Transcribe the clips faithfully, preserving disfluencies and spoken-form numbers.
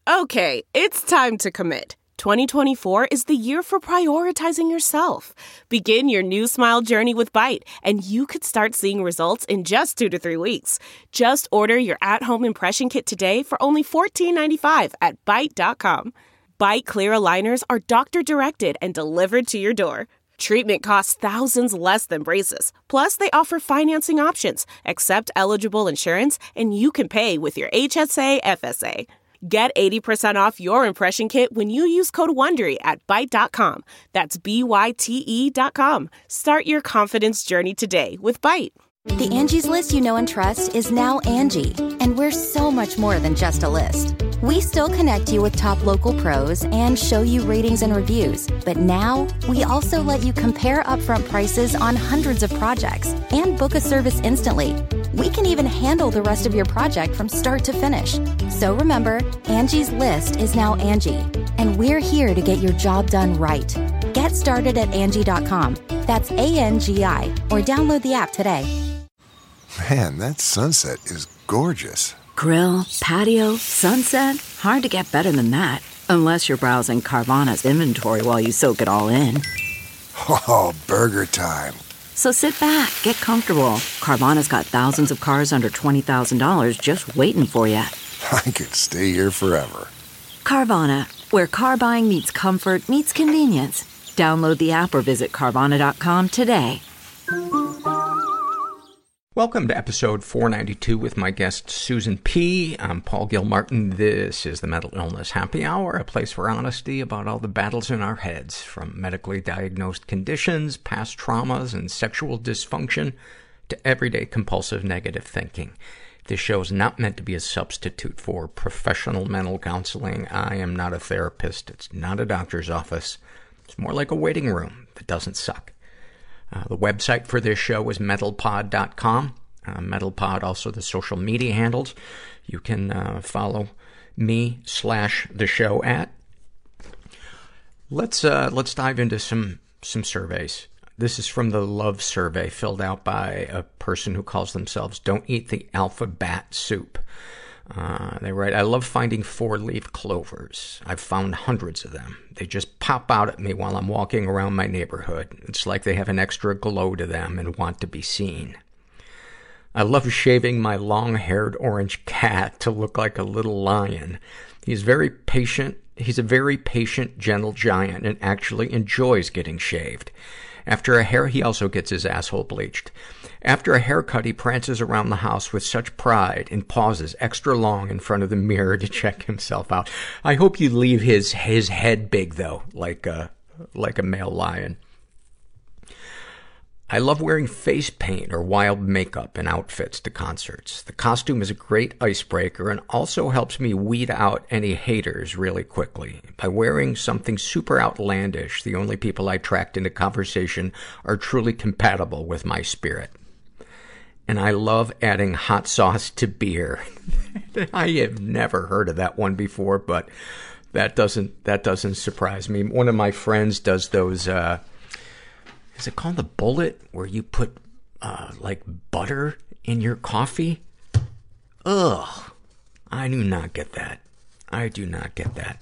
Okay, it's time to commit. twenty twenty-four is the year for prioritizing yourself. Begin your new smile journey with Byte, and you could start seeing results in just two to three weeks. Just order your at-home impression kit today for only fourteen ninety-five at byte dot com. Byte Clear aligners are doctor-directed and delivered to your door. Treatment costs thousands less than braces. Plus, they offer financing options, accept eligible insurance, and you can pay with your H S A F S A. Get eighty percent off your impression kit when you use code WONDERY at byte dot com. That's B Y T E dot com. Start your confidence journey today with Byte. The Angie's List you know and trust is now Angie, and we're so much more than just a list. We still connect you with top local pros and show you ratings and reviews, but now we also let you compare upfront prices on hundreds of projects and book a service instantly. We can even handle the rest of your project from start to finish. So remember, Angie's List is now Angie, and we're here to get your job done right. Get started at Angie dot com. That's A N G I, or download the app today. Man, that sunset is gorgeous. Grill, patio, sunset. Hard to get better than that. Unless you're browsing Carvana's inventory while you soak it all in. Oh, burger time. So sit back, get comfortable. Carvana's got thousands of cars under twenty thousand dollars just waiting for you. I could stay here forever. Carvana, where car buying meets comfort, meets convenience. Download the app or visit Carvana dot com today. Welcome to episode four ninety-two with my guest Susan P. I'm Paul Gilmartin. This is the Mental Illness Happy Hour, a place for honesty about all the battles in our heads, from medically diagnosed conditions, past traumas, and sexual dysfunction, to everyday compulsive negative thinking. This show is not meant to be a substitute for professional mental counseling. I am not a therapist. It's not a doctor's office. It's more like a waiting room that doesn't suck. Uh, the website for this show is mental pod dot com. Uh, MentalPod, also the social media handles. You can uh, follow me slash the show at. Let's uh, let's dive into some some surveys. This is from the Love Survey, filled out by a person who calls themselves Don't Eat the Alphabet Soup. Uh, they write, I love finding four-leaf clovers. I've found hundreds of them. They just pop out at me while I'm walking around my neighborhood. It's like they have an extra glow to them and want to be seen. I love shaving my long-haired orange cat to look like a little lion. He's very patient. He's a very patient, gentle giant and actually enjoys getting shaved. After a hair, he also gets his asshole bleached. After a haircut, he prances around the house with such pride and pauses extra long in front of the mirror to check himself out. I hope you leave his his head big, though, like a, like a male lion. I love wearing face paint or wild makeup and outfits to concerts. The costume is a great icebreaker and also helps me weed out any haters really quickly. By wearing something super outlandish, the only people I attract into conversation are truly compatible with my spirit. And I love adding hot sauce to beer. I have never heard of that one before, but that doesn't, that doesn't surprise me. One of my friends does those, uh, is it called the bullet, where you put, uh, like butter in your coffee? Ugh. I do not get that. I do not get that.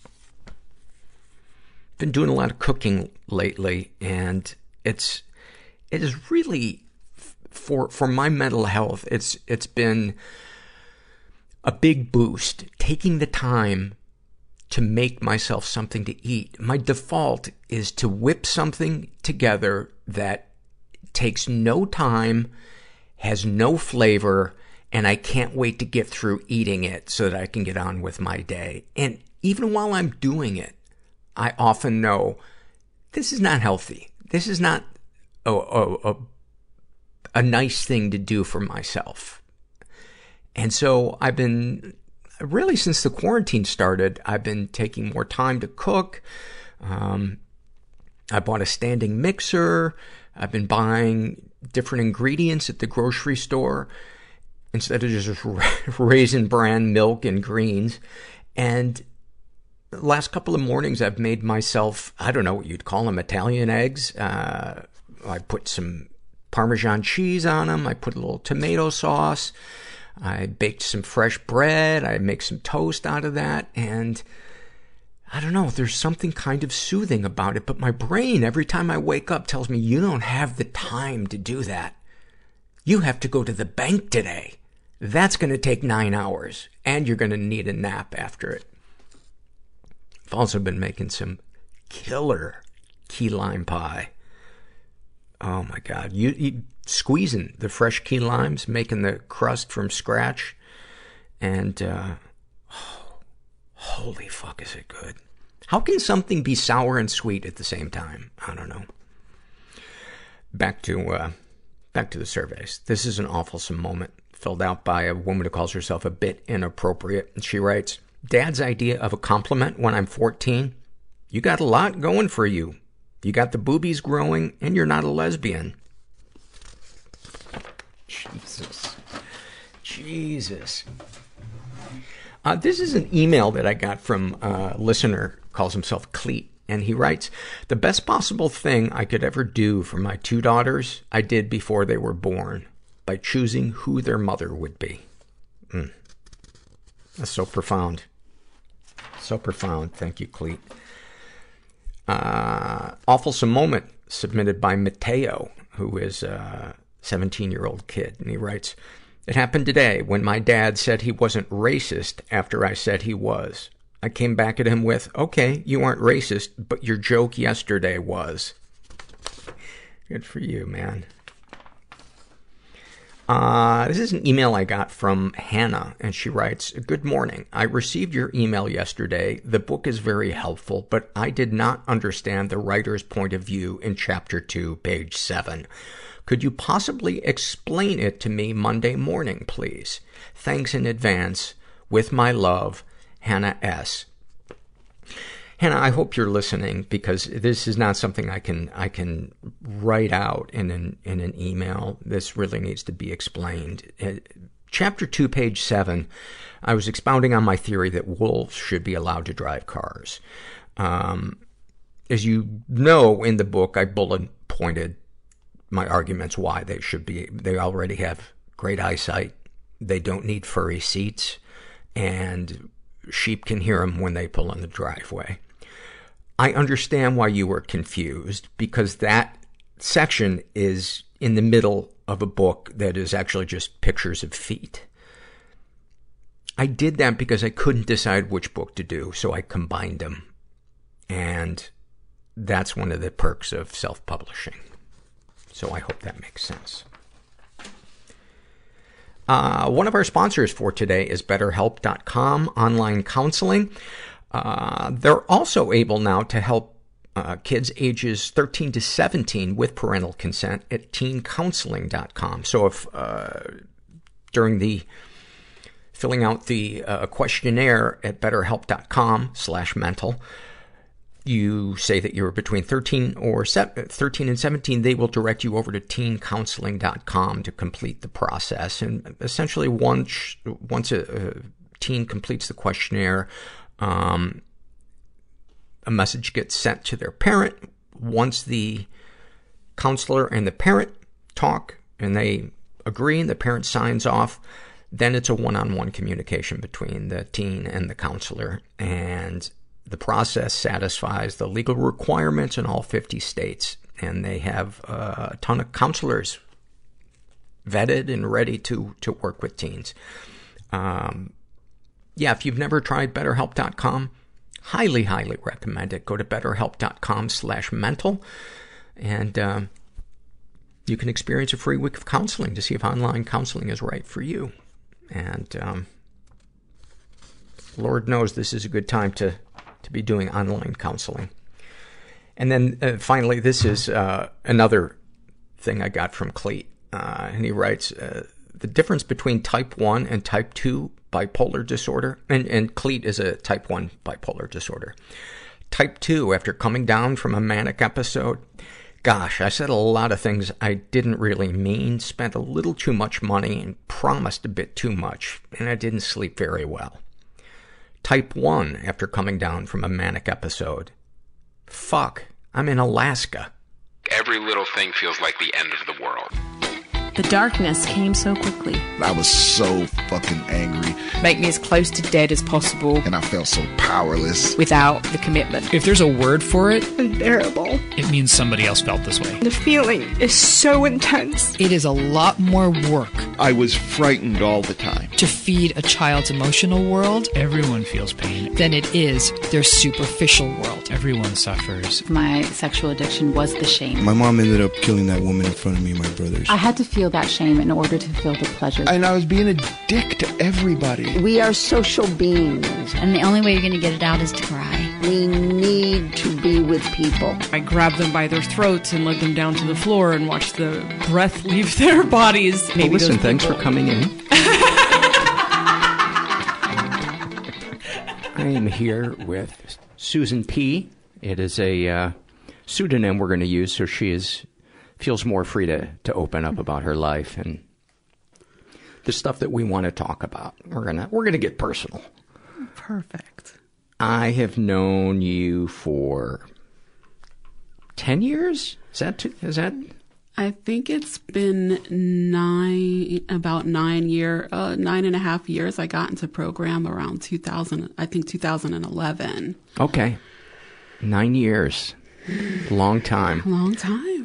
Been doing a lot of cooking lately, and it's, it is really, for, for my mental health, it's, it's been a big boost. Taking the time to make myself something to eat. My default is to whip something together that takes no time, has no flavor, and I can't wait to get through eating it so that I can get on with my day. And even while I'm doing it, I often know this is not healthy. This is not a, a, a, a nice thing to do for myself. And so I've been, really since the quarantine started, I've been taking more time to cook. Um, I bought a standing mixer. I've been buying different ingredients at the grocery store instead of just Raisin Bran milk and greens. And the last couple of mornings I've made myself, I don't know what you'd call them, Italian eggs. Uh, I put some Parmesan cheese on them. I put a little tomato sauce. I baked some fresh bread. I make some toast out of that. And I don't know, there's something kind of soothing about it. But my brain, every time I wake up, tells me, you don't have the time to do that. You have to go to the bank today. That's going to take nine hours. And you're going to need a nap after it. I've also been making some killer key lime pie. Oh my God. You, you squeezing the fresh key limes, making the crust from scratch. And, uh, oh, holy fuck, is it good. How can something be sour and sweet at the same time? I don't know. Back to, uh, back to the surveys. This is an awfulsome moment filled out by a woman who calls herself a bit inappropriate. And she writes, Dad's idea of a compliment when I'm fourteen. You got a lot going for you. You got the boobies growing, and you're not a lesbian. Jesus. Jesus. Uh, this is an email that I got from a listener, calls himself Cleet, and he writes, the best possible thing I could ever do for my two daughters, I did before they were born, by choosing who their mother would be. Mm. That's so profound. So profound. Thank you, Cleet. Uh, awfulsome moment submitted by Mateo, who is a seventeen-year-old kid. And he writes, it happened today when my dad said he wasn't racist after I said he was. I came back at him with, okay, you aren't racist, but your joke yesterday was. Good for you, man. Uh, this is an email I got from Hannah, and she writes, good morning. I received your email yesterday. The book is very helpful, but I did not understand the writer's point of view in chapter two, page seven. Could you possibly explain it to me Monday morning, please? Thanks in advance. With my love, Hannah S. Hannah, I hope you're listening, because this is not something I can, I can write out in an, in an email. This really needs to be explained. Uh, chapter two, page seven, I was expounding on my theory that wolves should be allowed to drive cars. Um, as you know, in the book, I bullet pointed my arguments why they should be. They already have great eyesight. They don't need furry seats, and sheep can hear them when they pull in the driveway. I understand why you were confused, because that section is in the middle of a book that is actually just pictures of feet. I did that because I couldn't decide which book to do, so I combined them. And that's one of the perks of self-publishing. So I hope that makes sense. Uh, one of our sponsors for today is BetterHelp dot com, online counseling. Uh, they're also able now to help uh, kids ages thirteen to seventeen with parental consent at teen counseling dot com. So if, uh, during the, filling out the uh, questionnaire at BetterHelp dot com slash mental, you say that you're between thirteen or thirteen and seventeen, they will direct you over to teen counseling dot com to complete the process. And essentially, once, once a, a teen completes the questionnaire, um, a message gets sent to their parent. Once the counselor and the parent talk and they agree and the parent signs off, then it's a one-on-one communication between the teen and the counselor. And the process satisfies the legal requirements in all fifty states, and they have uh, a ton of counselors vetted and ready to, to work with teens. Um, yeah, if you've never tried BetterHelp dot com, highly, highly recommend it. Go to BetterHelp dot com slash mental, and um, you can experience a free week of counseling to see if online counseling is right for you. And um, Lord knows this is a good time to to be doing online counseling. And then uh, finally, this is uh, another thing I got from Cleet. Uh, and he writes, uh, the difference between type one and type two bipolar disorder, and, and Cleet is a type one bipolar disorder. Type two, after coming down from a manic episode, gosh, I said a lot of things I didn't really mean, spent a little too much money, and promised a bit too much, and I didn't sleep very well. Type one, after coming down from a manic episode. Fuck, I'm in Alaska. Every little thing feels like the end of the world. The darkness came so quickly. I was so fucking angry. Make me as close to dead as possible. And I felt so powerless. Without the commitment. If there's a word for it, unbearable. It means somebody else felt this way. The feeling is so intense. It is a lot more work. I was frightened all the time. To feed a child's emotional world. Everyone feels pain. Than it is their superficial world. Everyone suffers. My sexual addiction was the shame. My mom ended up killing that woman in front of me and my brothers. I had to feel that shame in order to feel the pleasure. And I was being a dick to everybody. We are social beings. And the only way you're going to get it out is to cry. We need to be with people. I grabbed them by their throats and led them down to the floor and watched the breath leave their bodies. Maybe well, listen, thanks for coming in. I am here with Susan P. It is a uh, pseudonym we're going to use so she is feels more free to, to open up about her life and the stuff that we want to talk about. We're gonna we're gonna get personal. Perfect. I have known you for ten years. Is that too, is that? I think it's been nine, about nine year, uh, nine and a half years. I got into program around two thousand. I think two thousand eleven. Okay, nine years, long time. Long time.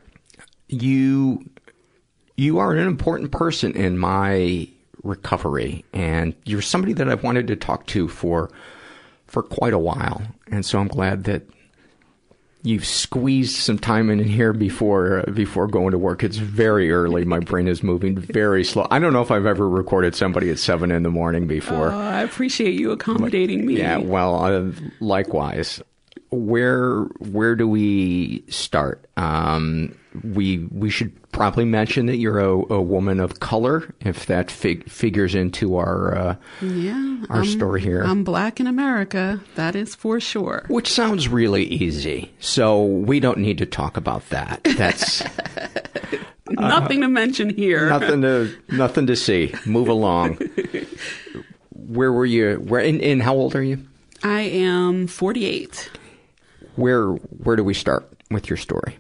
You, you are an important person in my recovery, and you're somebody that I've wanted to talk to for, for quite a while. And so I'm glad that you've squeezed some time in here before, uh, before going to work. It's very early. My brain is moving very slow. I don't know if I've ever recorded somebody at seven in the morning before. Uh, I appreciate you accommodating me. Yeah. Well, uh, likewise. Where, where do we start? Um, we, we should probably mention that you're a, a woman of color, if that fig- figures into our, uh, yeah, our I'm, story here. I'm black in America. That is for sure. Which sounds really easy. So we don't need to talk about that. That's nothing uh, to mention here. Nothing to, nothing to see. Move along. Where were you? Where, and, and how old are you? I am forty-eight. Where where do we start with your story?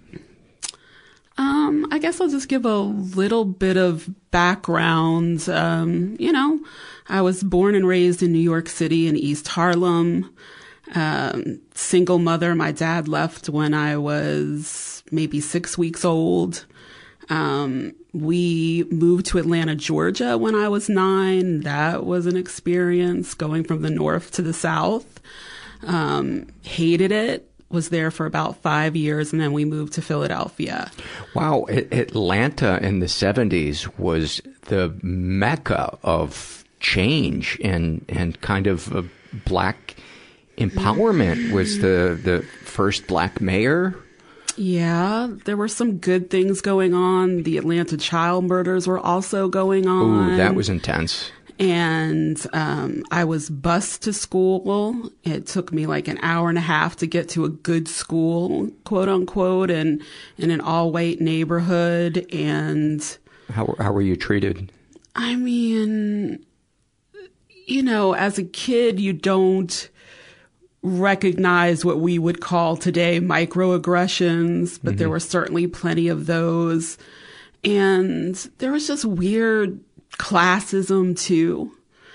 Um, I guess I'll just give a little bit of background. Um, you know, I was born and raised in New York City in East Harlem. Um, single mother. My dad left when I was maybe six weeks old. Um, we moved to Atlanta, Georgia when I was nine. That was an experience going from the north to the south. Um, hated it. Was there for about five years, and then we moved to Philadelphia. Wow. Atlanta in the seventies was the mecca of change and, and kind of a black empowerment. Was the, the first black mayor. Yeah, there were some good things going on. The Atlanta child murders were also going on. Ooh, that was intense. And um, I was bused to school. It took me like an hour and a half to get to a good school, quote unquote, and in an all-white neighborhood. And how how were you treated? I mean, you know, as a kid, you don't recognize what we would call today microaggressions, but mm-hmm. there were certainly plenty of those. And there was just weird classism too.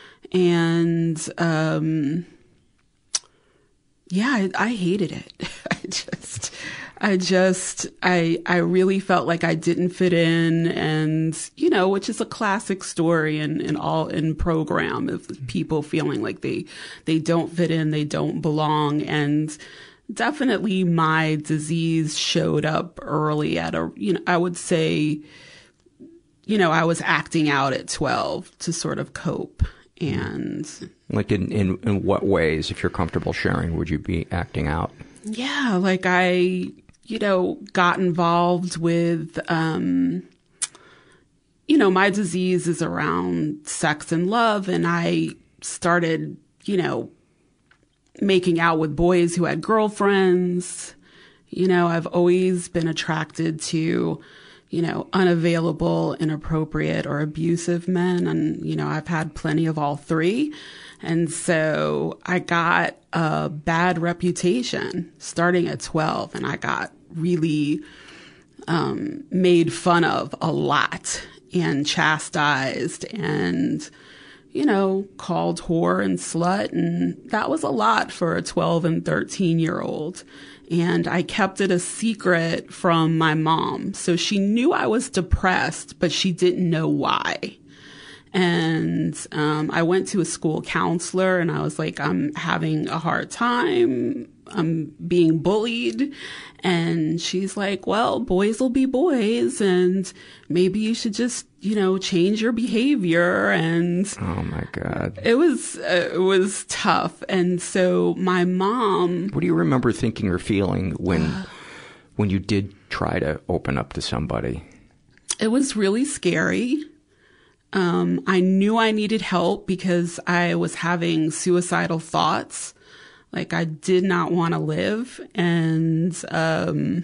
And, um, yeah, I, I hated it. I just, I just, I, I really felt like I didn't fit in, and, you know, which is a classic story in, in all, in program of people feeling like they, they don't fit in, they don't belong. And definitely my disease showed up early at a, you know, I would say, you know, I was acting out at twelve to sort of cope. And like in, in, in what ways, if you're comfortable sharing, would you be acting out? Yeah, like I, you know, got involved with, um, you know, my disease is around sex and love. And I started, you know, making out with boys who had girlfriends. You know, I've always been attracted to, you know, unavailable, inappropriate, or abusive men. And, you know, I've had plenty of all three. And so I got a bad reputation starting at twelve, and I got really um, made fun of a lot and chastised and, you know, called whore and slut. And that was a lot for a twelve and thirteen year old. And I kept it a secret from my mom. So she knew I was depressed, but she didn't know why. And um, I went to a school counselor and I was like, I'm having a hard time. I'm being bullied. And she's like, well, boys will be boys and maybe you should just, you know, change your behavior. And oh my God, it was, uh, it was tough. And so my mom, what do you remember thinking or feeling when, uh, when you did try to open up to somebody? It was really scary. Um, I knew I needed help because I was having suicidal thoughts. Like I did not want to live. And, um,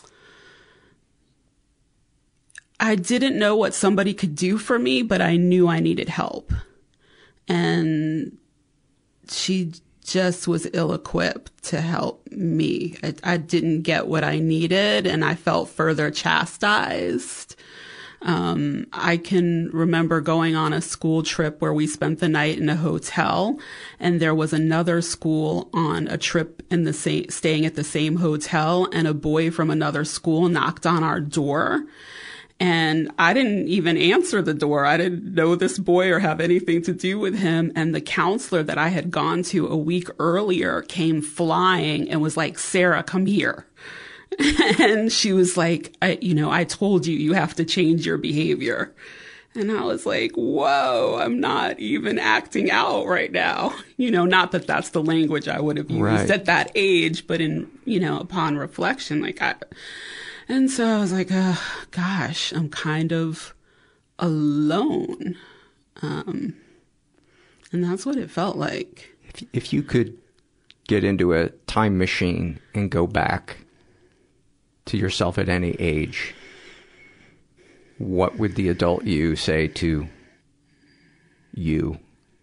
I didn't know what somebody could do for me, but I knew I needed help. And she just was ill-equipped to help me. I, I didn't get what I needed and I felt further chastised. Um, I can remember going on a school trip where we spent the night in a hotel and there was another school on a trip in the same, staying at the same hotel, and a boy from another school knocked on our door. And I didn't even answer the door. I didn't know this boy or have anything to do with him. And the counselor that I had gone to a week earlier came flying and was like, Sarah, come here. And she was like, I, you know, I told you, you have to change your behavior. And I was like, whoa, I'm not even acting out right now. You know, not that that's the language I would have used right. at that age, but in, you know, upon reflection, like I, and so I was like, oh, gosh, I'm kind of alone. Um, and that's what it felt like. If, if you could get into a time machine and go back to yourself at any age, what would the adult you say to you?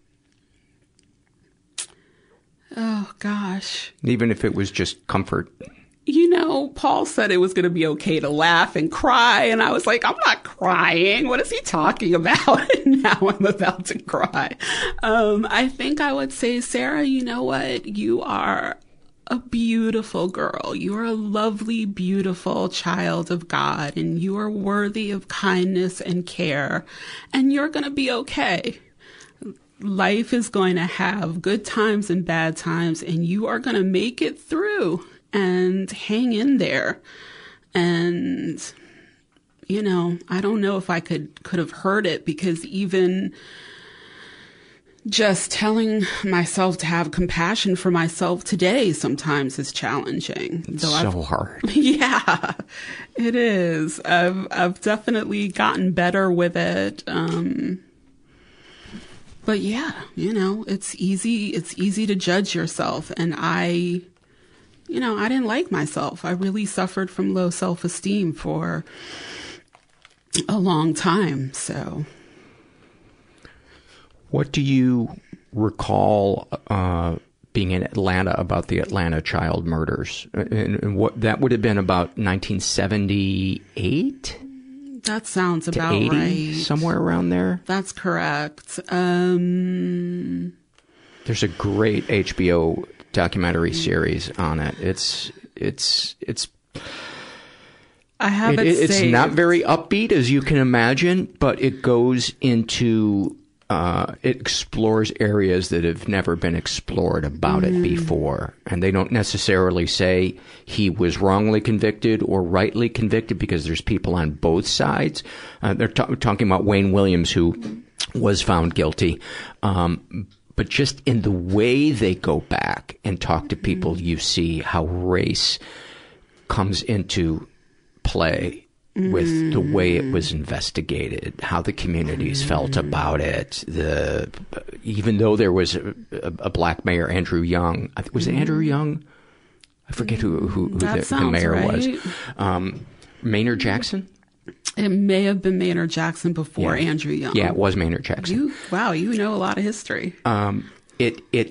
Oh, gosh. Even if it was just comfort. You know, Paul said it was going to be okay to laugh and cry. And I was like, I'm not crying. What is he talking about? And now I'm about to cry. Um, I think I would say, Sarah, you know what? You are a beautiful girl. You are a lovely, beautiful child of God, and you are worthy of kindness and care, and you're going to be okay. Life is going to have good times and bad times, and you are going to make it through and hang in there. And, you know, I don't know if I could, could have heard it, because even just telling myself to have compassion for myself today sometimes is challenging. It's so, so hard. Yeah, it is. I've, I've definitely gotten better with it. Um, but yeah, you know, it's easy. It's easy to judge yourself. And I, you know, I didn't like myself. I really suffered from low self-esteem for a long time. So. What do you recall uh, being in Atlanta about the Atlanta child murders? And, and what that would have been about nineteen seventy-eight? That sounds about eighty, right. Somewhere around there? That's correct. Um, There's a great H B O documentary series on it. It's, it's, it's, I have it, it It's saved. not very upbeat, as you can imagine, but it goes into, uh, it explores areas that have never been explored about mm. it before. And they don't necessarily say he was wrongly convicted or rightly convicted, because there's people on both sides. Uh, they're t- talking about Wayne Williams, who was found guilty. Um, but just in the way they go back and talk to people, mm. you see how race comes into play with mm. the way it was investigated, how the communities mm. felt about it. The even though there was a, a, a black mayor, Andrew Young, I think, was it Andrew Young? I forget who who, who the, the mayor right. was. Um, Maynard Jackson. It may have been Maynard Jackson before yeah. Andrew Young. Yeah, it was Maynard Jackson. You, wow, you know a lot of history. Um, it it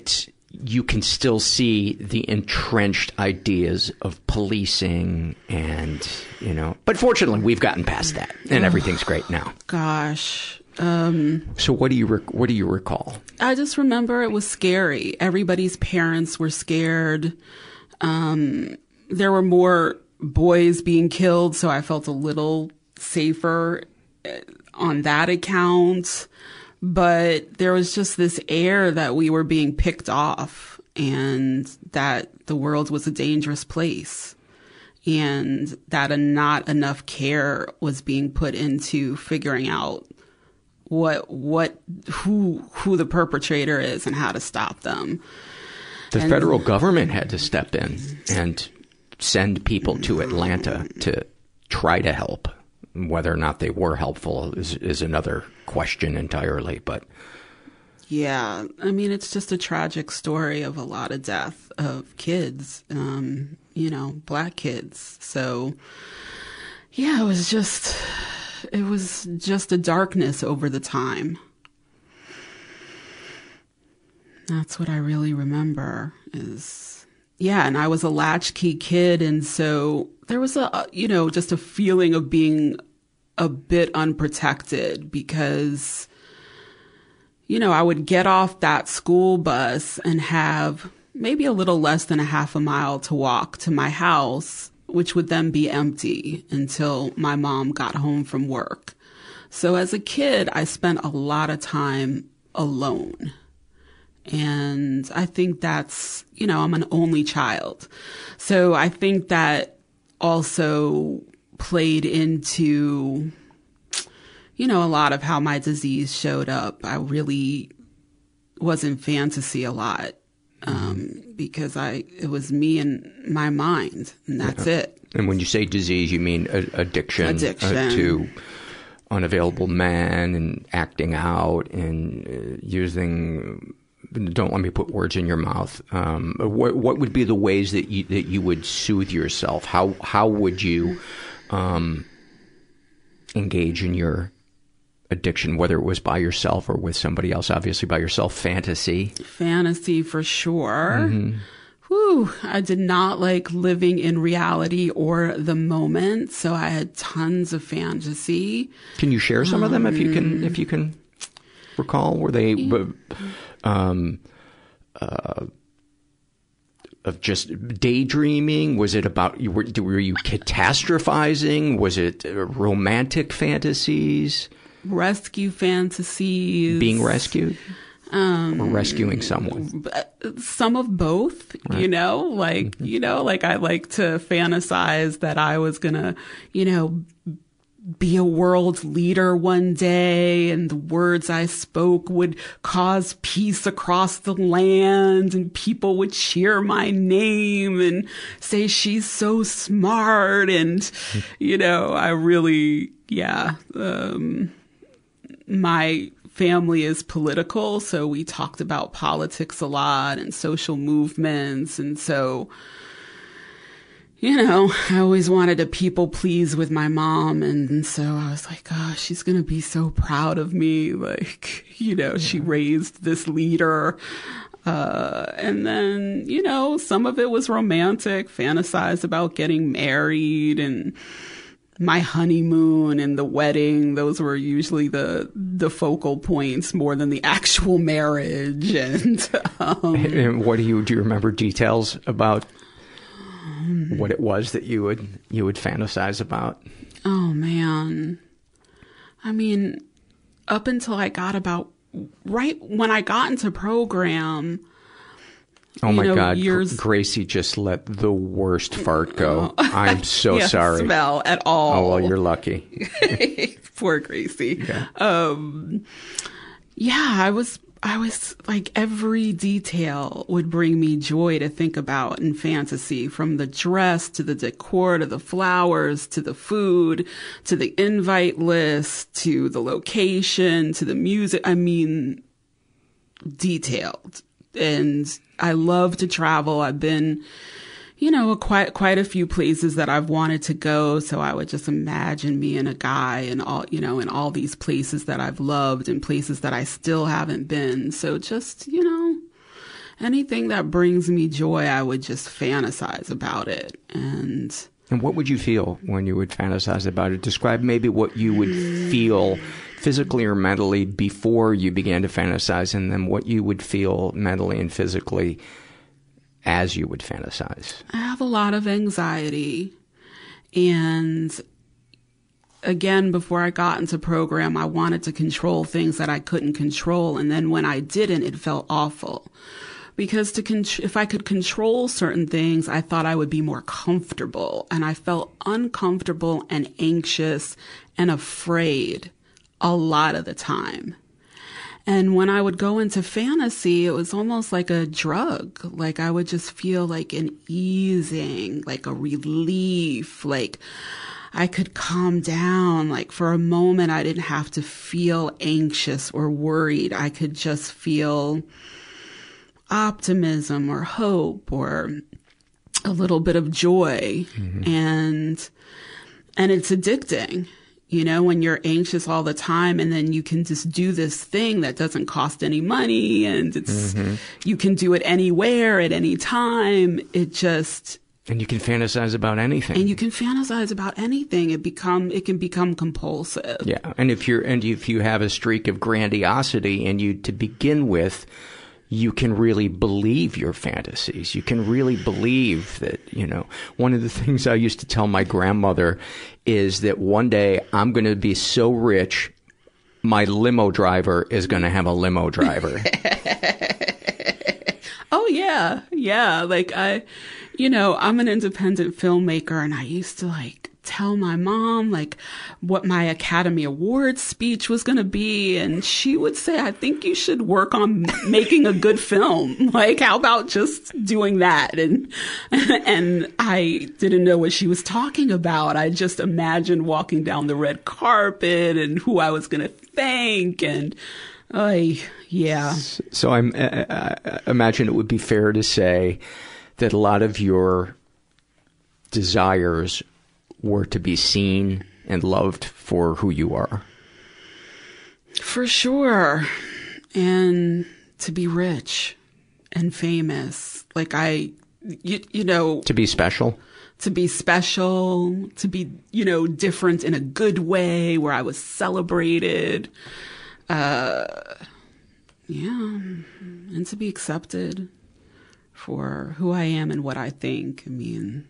you can still see the entrenched ideas of policing and, you know, but fortunately we've gotten past that and everything's great now. Gosh. Um, so what do you, rec- what do you recall? I just remember it was scary. Everybody's parents were scared. Um, there were more boys being killed, so I felt a little safer on that account. But there was just this air that we were being picked off and that the world was a dangerous place and that a not enough care was being put into figuring out what, what, who, who the perpetrator is and how to stop them. The and, federal government had to step in and send people to Atlanta to try to help. Whether or not they were helpful is, is another question entirely, but. Yeah. I mean, it's just a tragic story of a lot of death of kids, um, you know, black kids. So yeah, it was just, it was just a darkness over the time. That's what I really remember is, yeah. And I was a latchkey kid. And so there was a, you know, just a feeling of being a bit unprotected because, you know, I would get off that school bus and have maybe a little less than a half a mile to walk to my house, which would then be empty until my mom got home from work. So as a kid, I spent a lot of time alone. And I think that's, you know, I'm an only child. So I think that also played into, you know, a lot of how my disease showed up. I really was in fantasy a lot um, because I it was me and my mind, and that's yeah. it. And when you say disease, you mean a- addiction, addiction. Uh, to unavailable man and acting out and uh, using. Don't let me put words in your mouth. Um, what what would be the ways that you that you would soothe yourself? How how would you um, engage in your addiction, whether it was by yourself or with somebody else? Obviously, by yourself, fantasy. Fantasy for sure. Mm-hmm. Whew, I did not like living in reality or the moment, so I had tons of fantasy. Can you share some um, of them if you can? If you can recall, were they? Um, uh, of just daydreaming? Was it about, you were, were you catastrophizing? Was it uh, romantic fantasies? Rescue fantasies. Being rescued? Um, or rescuing someone? Some of both, right. you know, like, mm-hmm. you know, like I like to fantasize that I was gonna, you know, be a world leader one day and the words I spoke would cause peace across the land and people would cheer my name and say she's so smart. And, you know, I really, yeah, um, my family is political. So we talked about politics a lot and social movements. And so, you know, I always wanted to people please with my mom. And, and so I was like, oh, she's going to be so proud of me. Like, you know, yeah. she raised this leader. Uh, and then, you know, some of it was romantic, fantasized about getting married and my honeymoon and the wedding. Those were usually the, the focal points more than the actual marriage. And, um, and what do you, do you remember details about what it was that you would you would fantasize about? Oh man. I mean, up until I got about right when I got into program. Oh my know, God, years... Gracie just let the worst fart go. Oh. I'm so Can't sorry. Smell at all. Oh well, you're lucky. Poor Gracie. Yeah. Um, yeah, I was I was like every detail would bring me joy to think about in fantasy, from the dress to the decor to the flowers to the food to the invite list to the location to the music. I mean, detailed. And I love to travel. I've been, you know, quite quite a few places that I've wanted to go. So I would just imagine me and a guy and all, you know, in all these places that I've loved and places that I still haven't been. So just, you know, anything that brings me joy, I would just fantasize about it. And And what would you feel when you would fantasize about it? Describe maybe what you would feel physically or mentally before you began to fantasize, and then what you would feel mentally and physically as you would fantasize. I have a lot of anxiety. And again, before I got into program, I wanted to control things that I couldn't control. And then when I didn't, it felt awful. Because to con- if I could control certain things, I thought I would be more comfortable. And I felt uncomfortable and anxious and afraid a lot of the time. And when I would go into fantasy, it was almost like a drug. Like I would just feel like an easing, like a relief, like I could calm down. Like for a moment, I didn't have to feel anxious or worried. I could just feel optimism or hope or a little bit of joy. Mm-hmm. And, and it's addicting, you know, when you're anxious all the time and then you can just do this thing that doesn't cost any money and it's, mm-hmm. you can do it anywhere at any time. It just, and you can fantasize about anything. And you can fantasize about anything. It become, it can become compulsive. Yeah. And if you're, and if you have a streak of grandiosity and you, to begin with, you can really believe your fantasies. You can really believe that, you know, one of the things I used to tell my grandmother is that one day I'm going to be so rich, my limo driver is going to have a limo driver. Oh, yeah. Yeah. Like I, you know, I'm an independent filmmaker and I used to like tell my mom like what my Academy Awards speech was going to be. And she would say, I think you should work on making a good film. Like, how about just doing that? And, and I didn't know what she was talking about. I just imagined walking down the red carpet and who I was going to thank. And I, yeah. So I'm, I, I imagine it would be fair to say that a lot of your desires were to be seen and loved for who you are. For sure. And to be rich and famous. Like I, you, you know. To be special. To be special. To be, you know, different in a good way where I was celebrated. Uh, yeah. And to be accepted for who I am and what I think. I mean,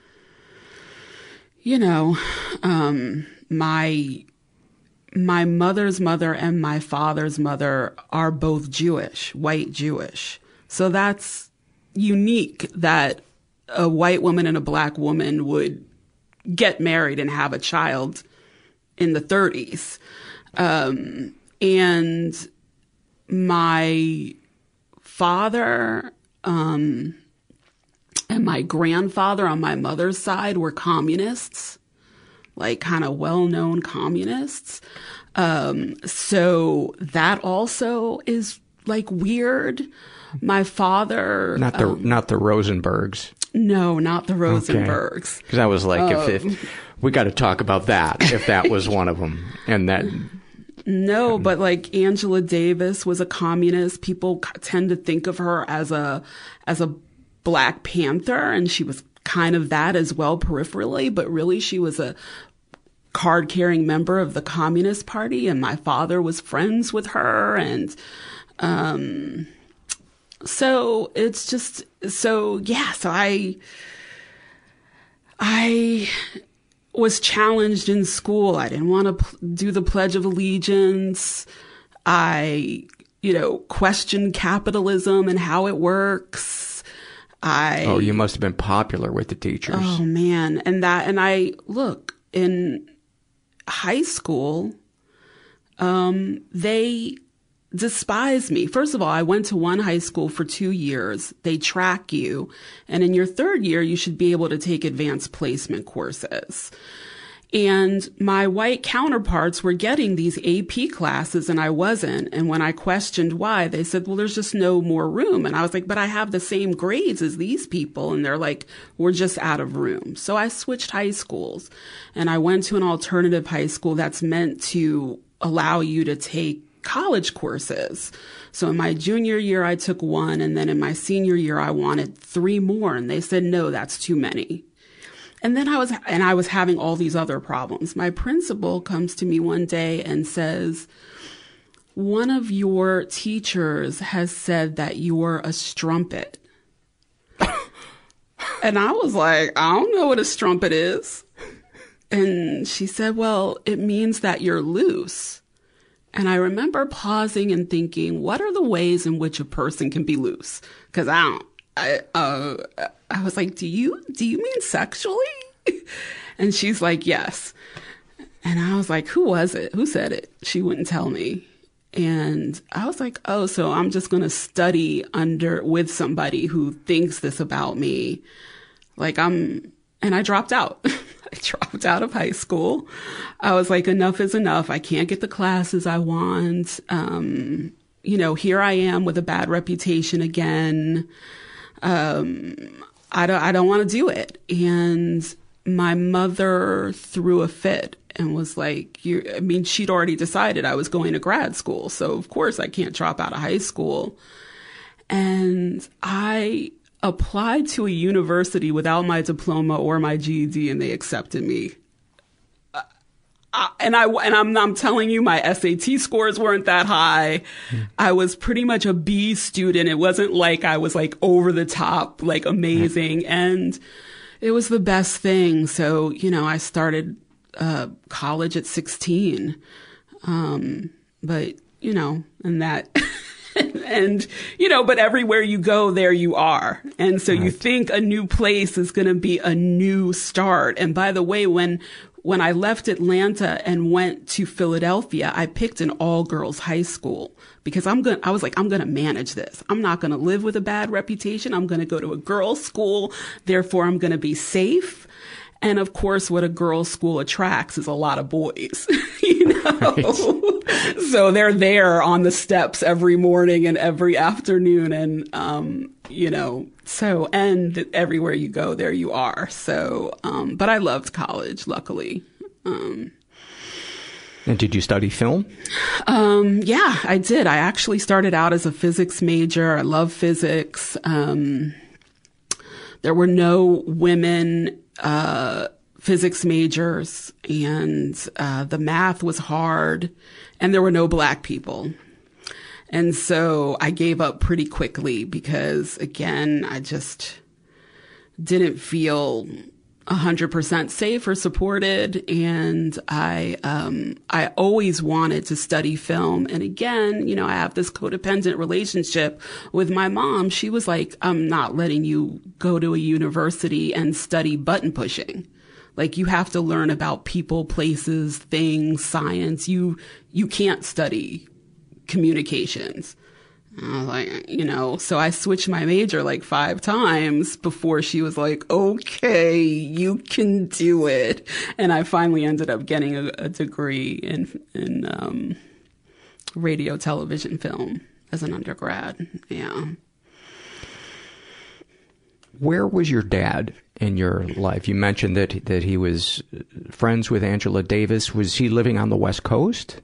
you know, um, my, my mother's mother and my father's mother are both Jewish, white Jewish. So that's unique that a white woman and a black woman would get married and have a child in the thirties. Um, and my father, um, and my grandfather on my mother's side were communists, like kind of well-known communists. Um, so that also is like weird. My father, not the um, not the Rosenbergs. No, not the Rosenbergs. Because I was like, um, if, if we got to talk about that, if that was one of them, and that. No, but like Angela Davis was a communist. People tend to think of her as a as a Black Panther, and she was kind of that as well peripherally, but really she was a card-carrying member of the Communist Party, and my father was friends with her, and um, so it's just, so yeah, so I, I was challenged in school. I didn't want to pl- do the Pledge of Allegiance. I, you know, questioned capitalism and how it works. I, oh, you must have been popular with the teachers. Oh man. And that, and I, look, in high school, um, they despised me. First of all, I went to one high school for two years. They track you. And in your third year, you should be able to take advanced placement courses. And my white counterparts were getting these A P classes and I wasn't. And when I questioned why, they said, well, there's just no more room. And I was like, but I have the same grades as these people. And they're like, we're just out of room. So I switched high schools and I went to an alternative high school that's meant to allow you to take college courses. So in my junior year, I took one. And then in my senior year, I wanted three more. And they said, no, that's too many. And then I was, and I was having all these other problems. My principal comes to me one day and says, one of your teachers has said that you're a strumpet. And I was like, I don't know what a strumpet is. And she said, well, it means that you're loose. And I remember pausing and thinking, what are the ways in which a person can be loose? Because I don't, I, uh, I was like, do you, do you mean sexually? And she's like, yes. And I was like, who was it? Who said it? She wouldn't tell me. And I was like, oh, so I'm just going to study under with somebody who thinks this about me. Like I'm, and I dropped out. I dropped out of high school. I was like, enough is enough. I can't get the classes I want. Um, you know, here I am with a bad reputation again. Um, I don't, I don't want to do it. And my mother threw a fit and was like, you, I mean, she'd already decided I was going to grad school. So of course I can't drop out of high school. And I applied to a university without my diploma or my G E D, and they accepted me. Uh, I, and I and I'm I'm telling you, my S A T scores weren't that high. Mm. I was pretty much a B student. It wasn't like I was like over the top, like amazing, mm. and it was the best thing. So you know, I started uh, college at sixteen, um, but you know, and that. And, you know, but everywhere you go, there you are. And so right. You think a new place is going to be a new start. And by the way, when when I left Atlanta and went to Philadelphia, I picked an all-girls high school because I'm going I was like, I'm going to manage this. I'm not going to live with a bad reputation. I'm going to go to a girls' school. Therefore, I'm going to be safe. And of course, what a girls' school attracts is a lot of boys, you know. Right. So they're there on the steps every morning and every afternoon. And, um, you know, so, and everywhere you go, there you are. So, um, but I loved college, luckily. Um, and did you study film? Um, yeah, I did. I actually started out as a physics major. I love physics. Um, there were no women uh, physics majors, and uh, the math was hard, and there were no black people. And so I gave up pretty quickly because, again, I just didn't feel one hundred percent safe or supported. And I, um, I always wanted to study film. And again, you know, I have this codependent relationship with my mom. She was like, I'm not letting you go to a university and study button pushing. Like, you have to learn about people, places, things, science. You, you can't study communications. I was like, you know, so I switched my major like five times before she was like, okay, you can do it. And I finally ended up getting a, a degree in, in, um, radio, television, film as an undergrad. Yeah. Where was your dad in your life? You mentioned that, that he was friends with Angela Davis. Was he living on the West Coast?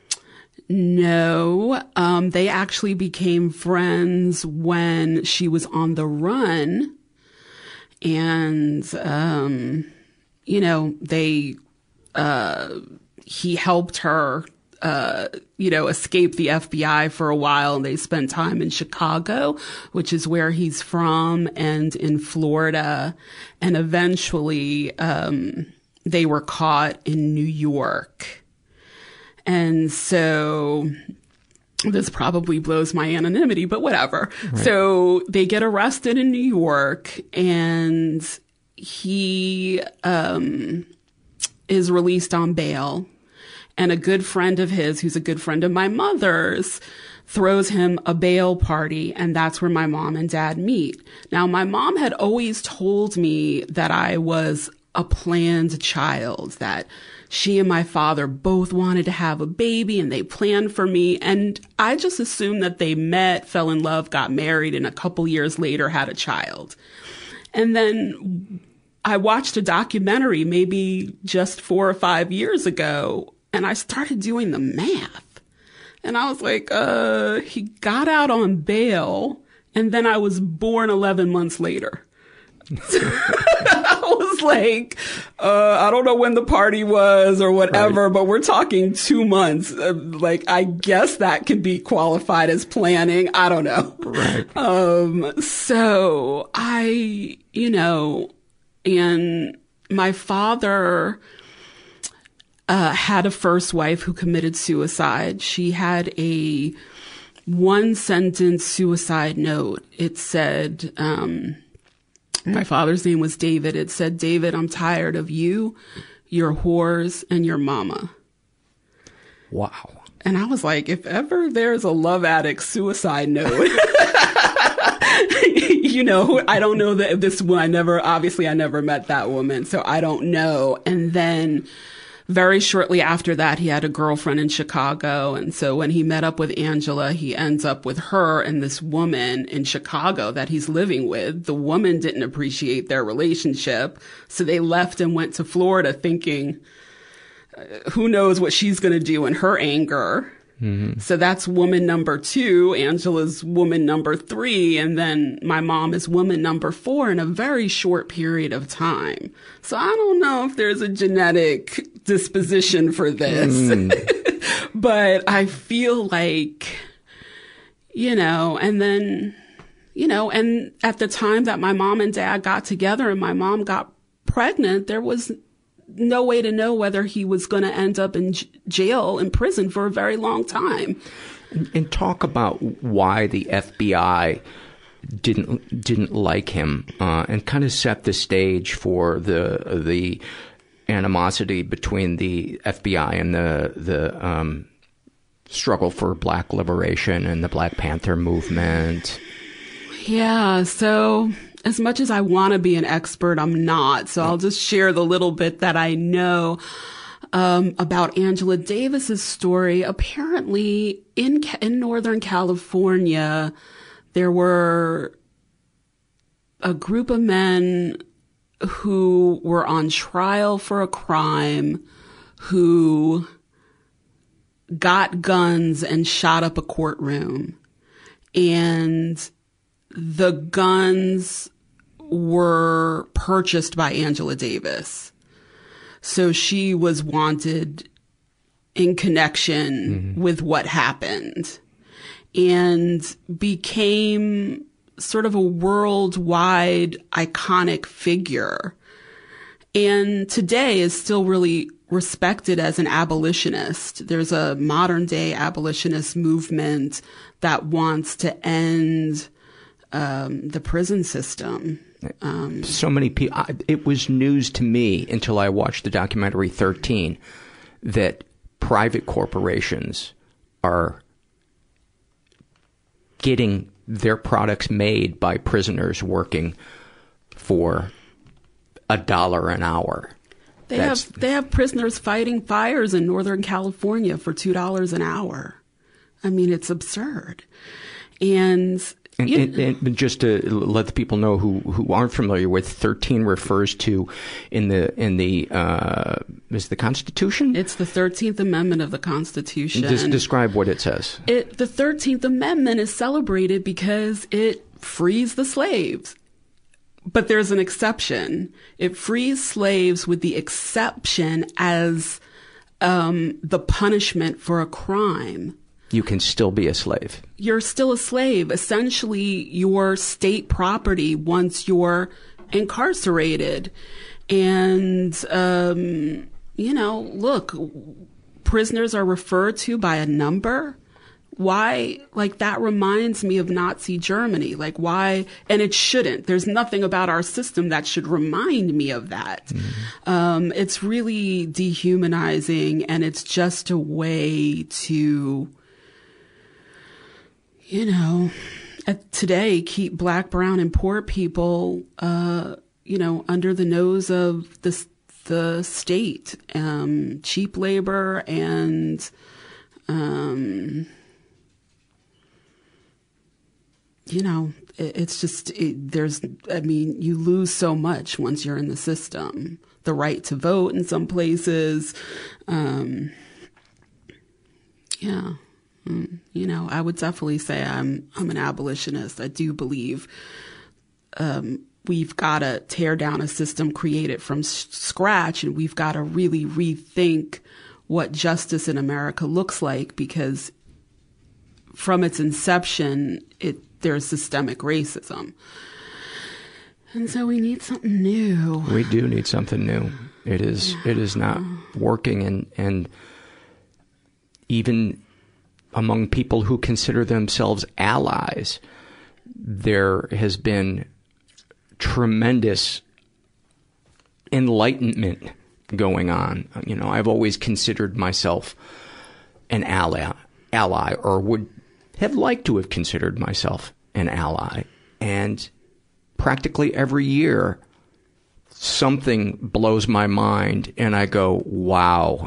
No, um, they actually became friends when she was on the run. And, um, you know, they, uh, he helped her, uh, you know, escape the F B I for a while. And they spent time in Chicago, which is where he's from, and in Florida. And eventually, um, they were caught in New York. And so this probably blows my anonymity, but whatever. Right. So they get arrested in New York, and he um, is released on bail. And a good friend of his, who's a good friend of my mother's, throws him a bail party, and that's where my mom and dad meet. Now, my mom had always told me that I was a planned child, that she and my father both wanted to have a baby and they planned for me. And I just assumed that they met, fell in love, got married, and a couple years later had a child. And then I watched a documentary maybe just four or five years ago, and I started doing the math. And I was like, uh, he got out on bail, and then I was born eleven months later. I was like, uh, I don't know when the party was or whatever, right. But we're talking two months. Uh, like, I guess that could be qualified as planning. I don't know. Right. Um, so I, you know, and my father, uh, had a first wife who committed suicide. She had a one sentence suicide note. It said, um, my father's name was David. It said, David, I'm tired of you, your whores, and your mama. Wow. And I was like, if ever there's a love addict suicide note, you know, I don't know that this one, I never, obviously I never met that woman, so I don't know. And then very shortly after that, he had a girlfriend in Chicago. And so when he met up with Angela, he ends up with her and this woman in Chicago that he's living with. The woman didn't appreciate their relationship. So they left and went to Florida thinking, uh, who knows what she's going to do in her anger. Mm-hmm. So that's woman number two. Angela's woman number three. And then my mom is woman number four in a very short period of time. So I don't know if there's a genetic disposition for this, mm. But I feel like, you know, and then, you know, and at the time that my mom and dad got together and my mom got pregnant, there was no way to know whether he was going to end up in j- jail, in prison for a very long time. And, and talk about why the F B I didn't didn't like him, uh, and kind of set the stage for the the animosity between the F B I and the the um, struggle for Black liberation and the Black Panther movement. Yeah, so as much as I want to be an expert, I'm not. So I'll just share the little bit that I know um, about Angela Davis's story. Apparently, in in Northern California, there were a group of men who were on trial for a crime, who got guns and shot up a courtroom. And the guns were purchased by Angela Davis. So she was wanted in connection mm-hmm. with what happened and became sort of a worldwide iconic figure. And today is still really respected as an abolitionist. There's a modern day abolitionist movement that wants to end um, the prison system. Um, so many people, it was news to me until I watched the documentary thirteen that private corporations are getting their products made by prisoners working for a dollar an hour. They That's, have they have prisoners fighting fires in Northern California for two dollars an hour. I mean, it's absurd. And And, and, and just to let the people know who, who aren't familiar with, thirteen refers to in the in the uh, is the Constitution? It's the thirteenth Amendment of the Constitution. Just describe what it says. It the thirteenth Amendment is celebrated because it frees the slaves. But there's an exception. It frees slaves with the exception as um, the punishment for a crime. You can still be a slave. You're still a slave. Essentially, your state property once you're incarcerated. And, um, you know, look, prisoners are referred to by a number. Why? Like, that reminds me of Nazi Germany. Like, why? And it shouldn't. There's nothing about our system that should remind me of that. Mm-hmm. Um, it's really dehumanizing, and it's just a way to, you know, today keep Black, brown, and poor people, uh, you know, under the nose of the, the state, um, cheap labor and, um, you know, it, it's just, it, there's, I mean, you lose so much once you're in the system. The right to vote in some places. Um, yeah. Mm, you know, I would definitely say I'm I'm an abolitionist. I do believe um, we've got to tear down a system created from s- scratch, and we've got to really rethink what justice in America looks like, because from its inception, it there's systemic racism. And so we need something new. We do need something new. It is yeah. it is not working, and and even among people who consider themselves allies, there has been tremendous enlightenment going on. You know, I've always considered myself an ally, ally, or would have liked to have considered myself an ally. And practically every year, something blows my mind, and I go, wow,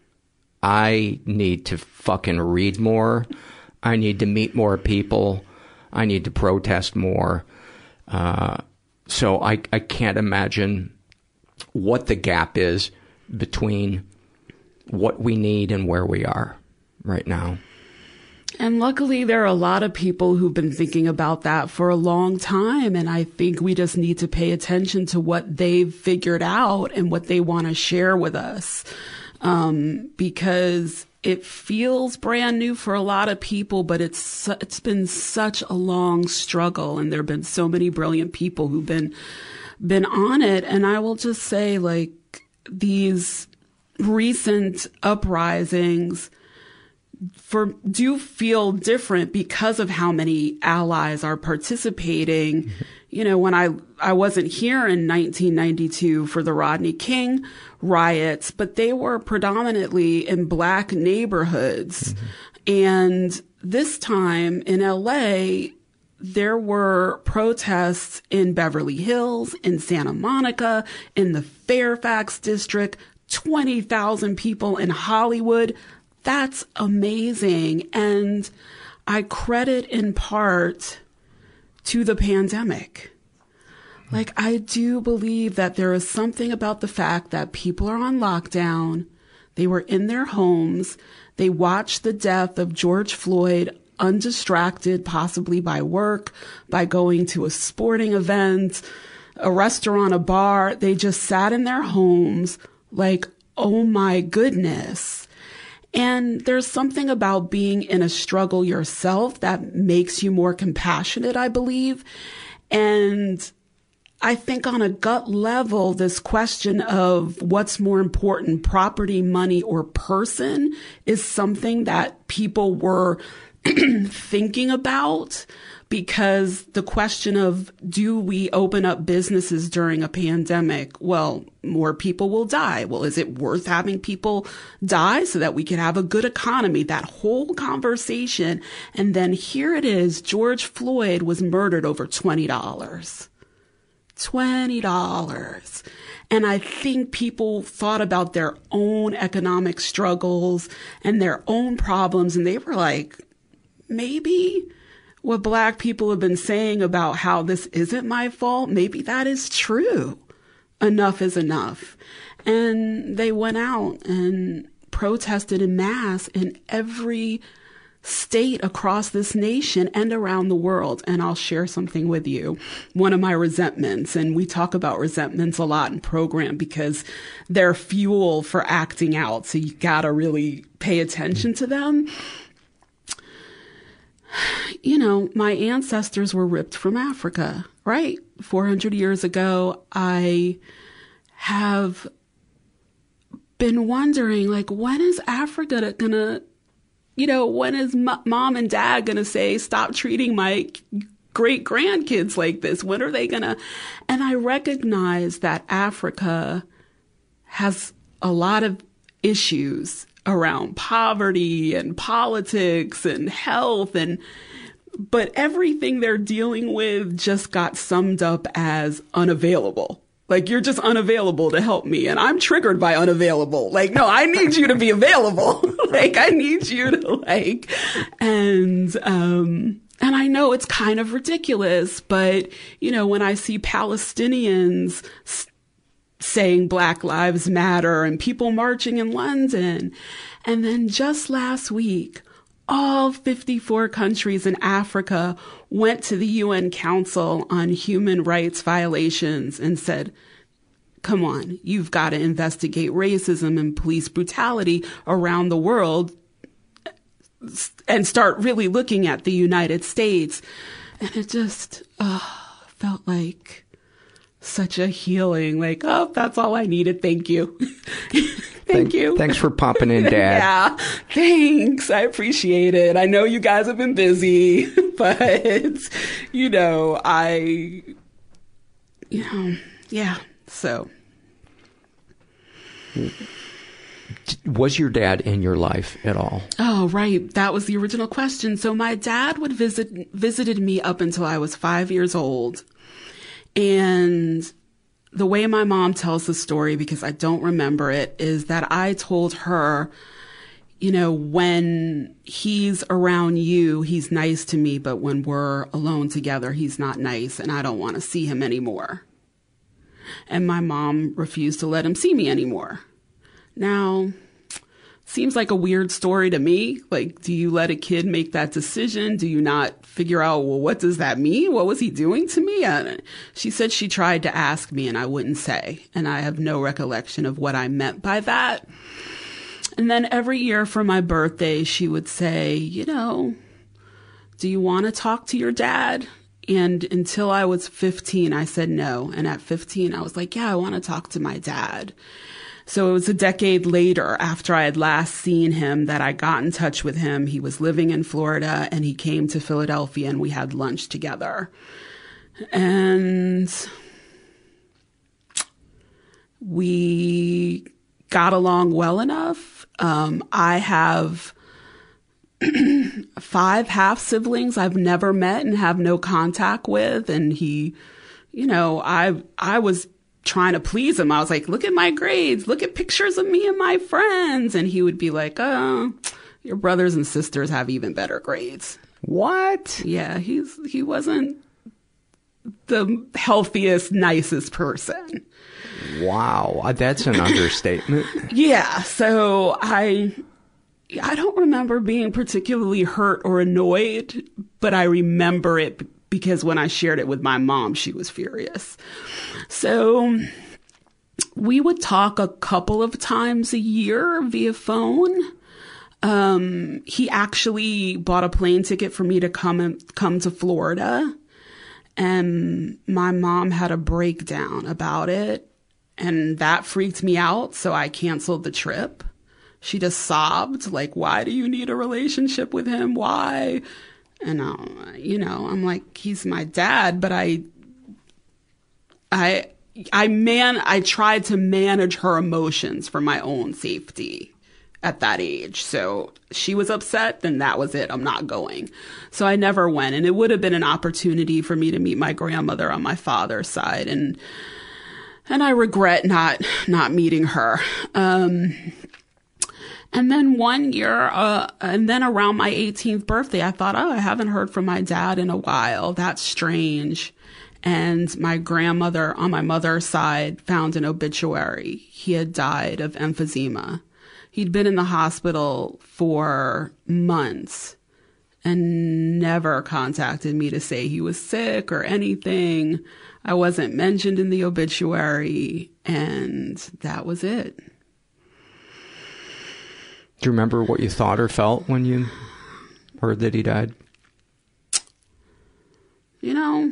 I need to fucking read more. I need to meet more people. I need to protest more. Uh, so I, I can't imagine what the gap is between what we need and where we are right now. And luckily, there are a lot of people who've been thinking about that for a long time. And I think we just need to pay attention to what they've figured out and what they want to share with us. Um, because it feels brand new for a lot of people, but it's, it's been such a long struggle. And there have been so many brilliant people who've been, been on it. And I will just say, like, these recent uprisings for do feel different because of how many allies are participating. Mm-hmm. You know, when I, I wasn't here in nineteen ninety-two for the Rodney King riots, but they were predominantly in black neighborhoods. Mm-hmm. And this time in L A, there were protests in Beverly Hills, in Santa Monica, in the Fairfax district, twenty thousand people in Hollywood. That's amazing. And I credit in part to the pandemic. Like, I do believe that there is something about the fact that people are on lockdown. They were in their homes. They watched the death of George Floyd undistracted, possibly by work, by going to a sporting event, a restaurant, a bar. They just sat in their homes like, oh my goodness. And there's something about being in a struggle yourself that makes you more compassionate, I believe. And I think on a gut level, this question of what's more important, property, money, or person, is something that people were thinking about, because the question of, do we open up businesses during a pandemic? Well, more people will die. Well, is it worth having people die so that we can have a good economy? That whole conversation. And then here it is. George Floyd was murdered over twenty dollars. twenty dollars. And I think people thought about their own economic struggles and their own problems. And they were like, maybe what black people have been saying about how this isn't my fault, maybe that is true. Enough is enough. And they went out and protested en masse in every state across this nation and around the world. And I'll share something with you. One of my resentments, and we talk about resentments a lot in program because they're fuel for acting out. So you gotta really pay attention to them. You know, my ancestors were ripped from Africa, right? four hundred years ago. I have been wondering, like, when is Africa gonna, you know, when is m- mom and dad gonna say, stop treating my great grandkids like this? When are they gonna? And I recognize that Africa has a lot of issues around poverty and politics and health, and but everything they're dealing with just got summed up as unavailable. Like, you're just unavailable to help me. And I'm triggered by unavailable. Like, no, I need you to be available. Like, I need you to like, and, um, and I know it's kind of ridiculous, but, you know, when I see Palestinians st- saying Black Lives Matter and people marching in London. And then just last week, all fifty-four countries in Africa went to the U N Council on Human Rights Violations and said, come on, you've got to investigate racism and police brutality around the world and start really looking at the United States. And it just oh, felt like such a healing, like, oh, that's all I needed. Thank you. Thank you. Thanks for popping in, Dad. Yeah, thanks. I appreciate it. I know you guys have been busy, but, you know, I, you know, yeah, so. Was your dad in your life at all? Oh, right. That was the original question. So my dad would visit, visited me up until I was five years old. And the way my mom tells the story, because I don't remember it, is that I told her, you know, when he's around you, he's nice to me, but when we're alone together, he's not nice, and I don't want to see him anymore. And my mom refused to let him see me anymore. Now, seems like a weird story to me. Like, do you let a kid make that decision? Do you not figure out, well, what does that mean? What was he doing to me? And she said she tried to ask me and I wouldn't say. And I have no recollection of what I meant by that. And then every year for my birthday, she would say, you know, do you want to talk to your dad? And until I was fifteen, I said no. And at fifteen, I was like, yeah, I want to talk to my dad. So it was a decade later, after I had last seen him, that I got in touch with him. He was living in Florida and he came to Philadelphia and we had lunch together. And we got along well enough. Um, I have five half siblings I've never met and have no contact with. And he, you know, I, I was trying to please him. I was like, look at my grades, look at pictures of me and my friends. And he would be like, oh, your brothers and sisters have even better grades. What? Yeah, he's he wasn't the healthiest, nicest person. Wow, that's an understatement. Yeah, so I I don't remember being particularly hurt or annoyed, but I remember it because when I shared it with my mom, she was furious. So we would talk a couple of times a year via phone. Um, he actually bought a plane ticket for me to come and come to Florida. And my mom had a breakdown about it. And that freaked me out. So I canceled the trip. She just sobbed, like, why do you need a relationship with him? Why? And, uh, you know, I'm like, he's my dad, but I, I, I man, I tried to manage her emotions for my own safety at that age. So she was upset, then that was it. I'm not going. So I never went. And it would have been an opportunity for me to meet my grandmother on my father's side. And, and I regret not, not meeting her. Um, And then one year, uh, and then around my eighteenth birthday, I thought, oh, I haven't heard from my dad in a while. That's strange. And my grandmother on my mother's side found an obituary. He had died of emphysema. He'd been in the hospital for months and never contacted me to say he was sick or anything. I wasn't mentioned in the obituary, and that was it. Do you remember what you thought or felt when you heard that he died? You know,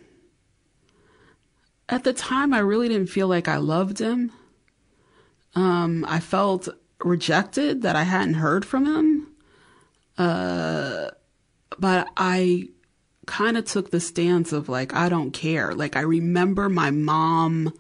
at the time, I really didn't feel like I loved him. Um, I felt rejected that I hadn't heard from him. Uh, but I kind of took the stance of like, I don't care. Like, I remember my mom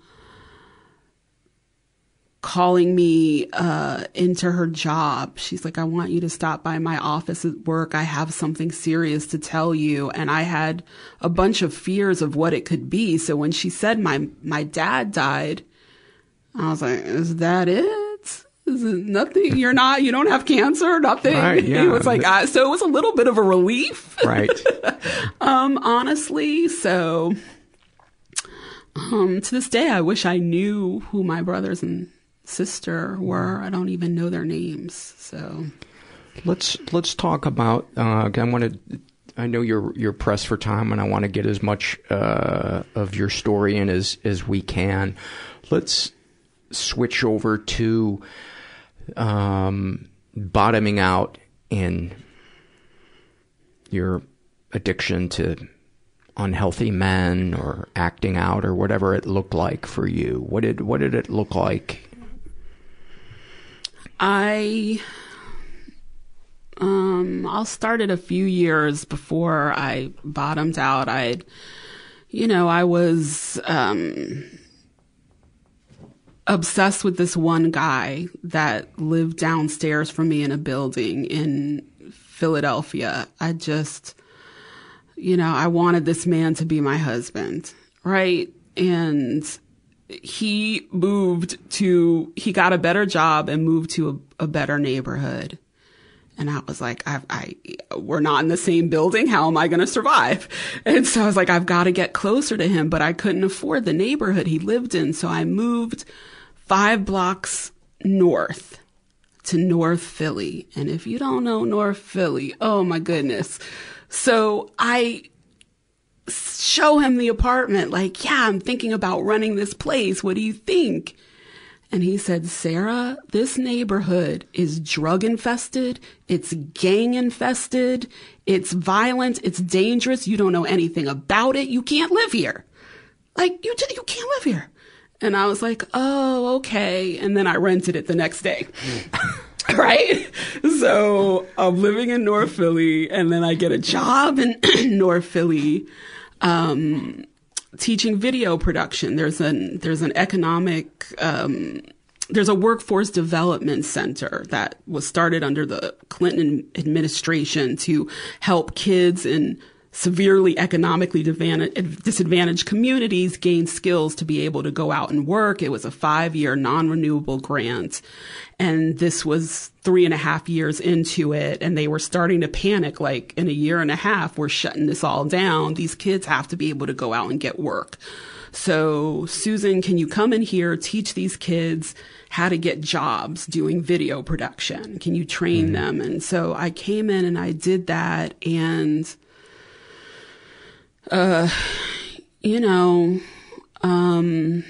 calling me uh, into her job. She's like, I want you to stop by my office at work. I have something serious to tell you. And I had a bunch of fears of what it could be. So when she said my my dad died, I was like, is that it? Is it nothing? You're not, you don't have cancer, nothing. Right, yeah. It was like, uh, so it was a little bit of a relief. Right. um, honestly. So um, to this day, I wish I knew who my brothers and sister were. I don't even know their names. So let's let's talk about. Uh, I want to. I know you're you're pressed for time, and I want to get as much uh, of your story in as as we can. Let's switch over to um, bottoming out in your addiction to unhealthy men or acting out or whatever it looked like for you. What did what did it look like? I. Um, I'll start it a few years before I bottomed out. I, you know, I was, um, obsessed with this one guy that lived downstairs from me in a building in Philadelphia. I just, you know, I wanted this man to be my husband, right? And he moved to, he got a better job and moved to a, a better neighborhood. And I was like, I, I, we're not in the same building. How am I going to survive? And so I was like, I've got to get closer to him, but I couldn't afford the neighborhood he lived in. So I moved five blocks north to North Philly. And if you don't know North Philly, oh my goodness. So I show him the apartment, like, yeah, I'm thinking about running this place. What do you think? And he said, Sarah, this neighborhood is drug infested. It's gang infested. It's violent. It's dangerous. You don't know anything about it. You can't live here. Like, you, you can't live here. And I was like, oh, okay. And then I rented it the next day. Right? So I'm living in North Philly, and then I get a job in North Philly, um, teaching video production. There's an, there's an economic, um, there's a workforce development center that was started under the Clinton administration to help kids in severely economically disadvantaged communities gain skills to be able to go out and work. It was a five-year non-renewable grant. And this was three and a half years into it. And they were starting to panic, like, in a year and a half, we're shutting this all down. These kids have to be able to go out and get work. So, Susan, can you come in here, teach these kids how to get jobs doing video production? Can you train mm-hmm. them? And so I came in and I did that. And Uh, you know, um,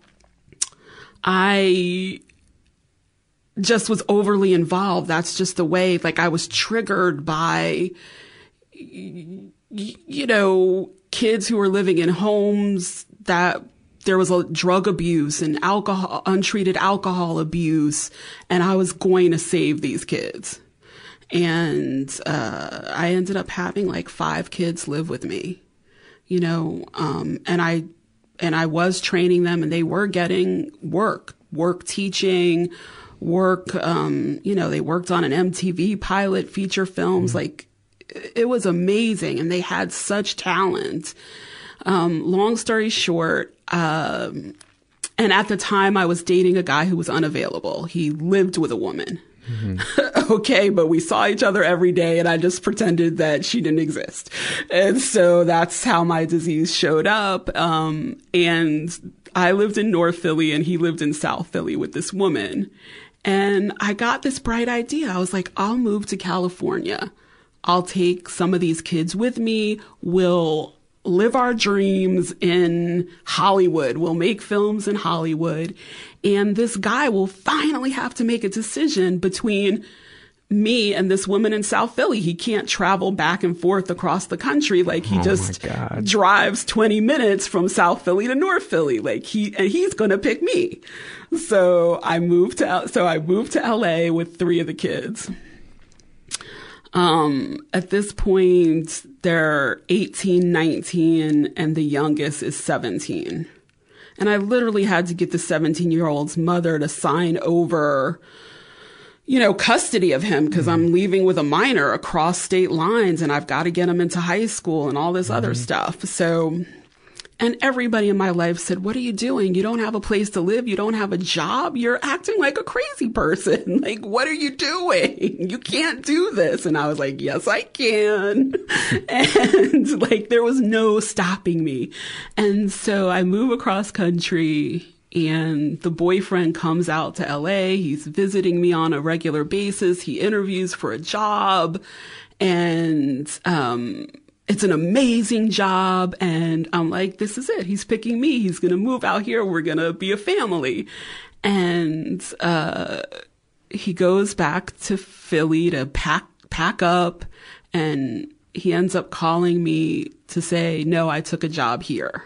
I just was overly involved. That's just the way, like, I was triggered by, y- you know, kids who were living in homes that there was a drug abuse and alcohol, untreated alcohol abuse. And I was going to save these kids. And, uh, I ended up having like five kids live with me. You know, um, and I, and I was training them, and they were getting work, work teaching, work, um, you know, they worked on an M T V pilot, feature films. Mm-hmm. Like, it was amazing. And they had such talent. Um, long story short, um, and at the time I was dating a guy who was unavailable. He lived with a woman. Mm-hmm. Okay, but we saw each other every day, and I just pretended that she didn't exist. And so that's how my disease showed up. Um, and I lived in North Philly, and he lived in South Philly with this woman. And I got this bright idea. I was like, I'll move to California. I'll take some of these kids with me. We'll live our dreams in Hollywood. We'll make films in Hollywood. And this guy will finally have to make a decision between me and this woman in South Philly. He can't travel back and forth across the country. Like, he oh just drives twenty minutes from South Philly to North Philly. Like, he, and he's going to pick me. So I moved to, so I moved to L A with three of the kids. Um, at this point, they're eighteen, nineteen, and the youngest is seventeen. And I literally had to get the seventeen-year-old's mother to sign over, you know, custody of him, because mm-hmm. I'm leaving with a minor across state lines, and I've got to get him into high school and all this mm-hmm. other stuff. So, and everybody in my life said, what are you doing? You don't have a place to live. You don't have a job. You're acting like a crazy person. Like, what are you doing? You can't do this. And I was like, yes, I can. And like, there was no stopping me. And so I move across country And the boyfriend comes out to L A. He's visiting me on a regular basis. He interviews for a job, and um, it's an amazing job. And I'm like, this is it. He's picking me. He's going to move out here. We're going to be a family. And uh, he goes back to Philly to pack pack up, and he ends up calling me to say, no, I took a job here.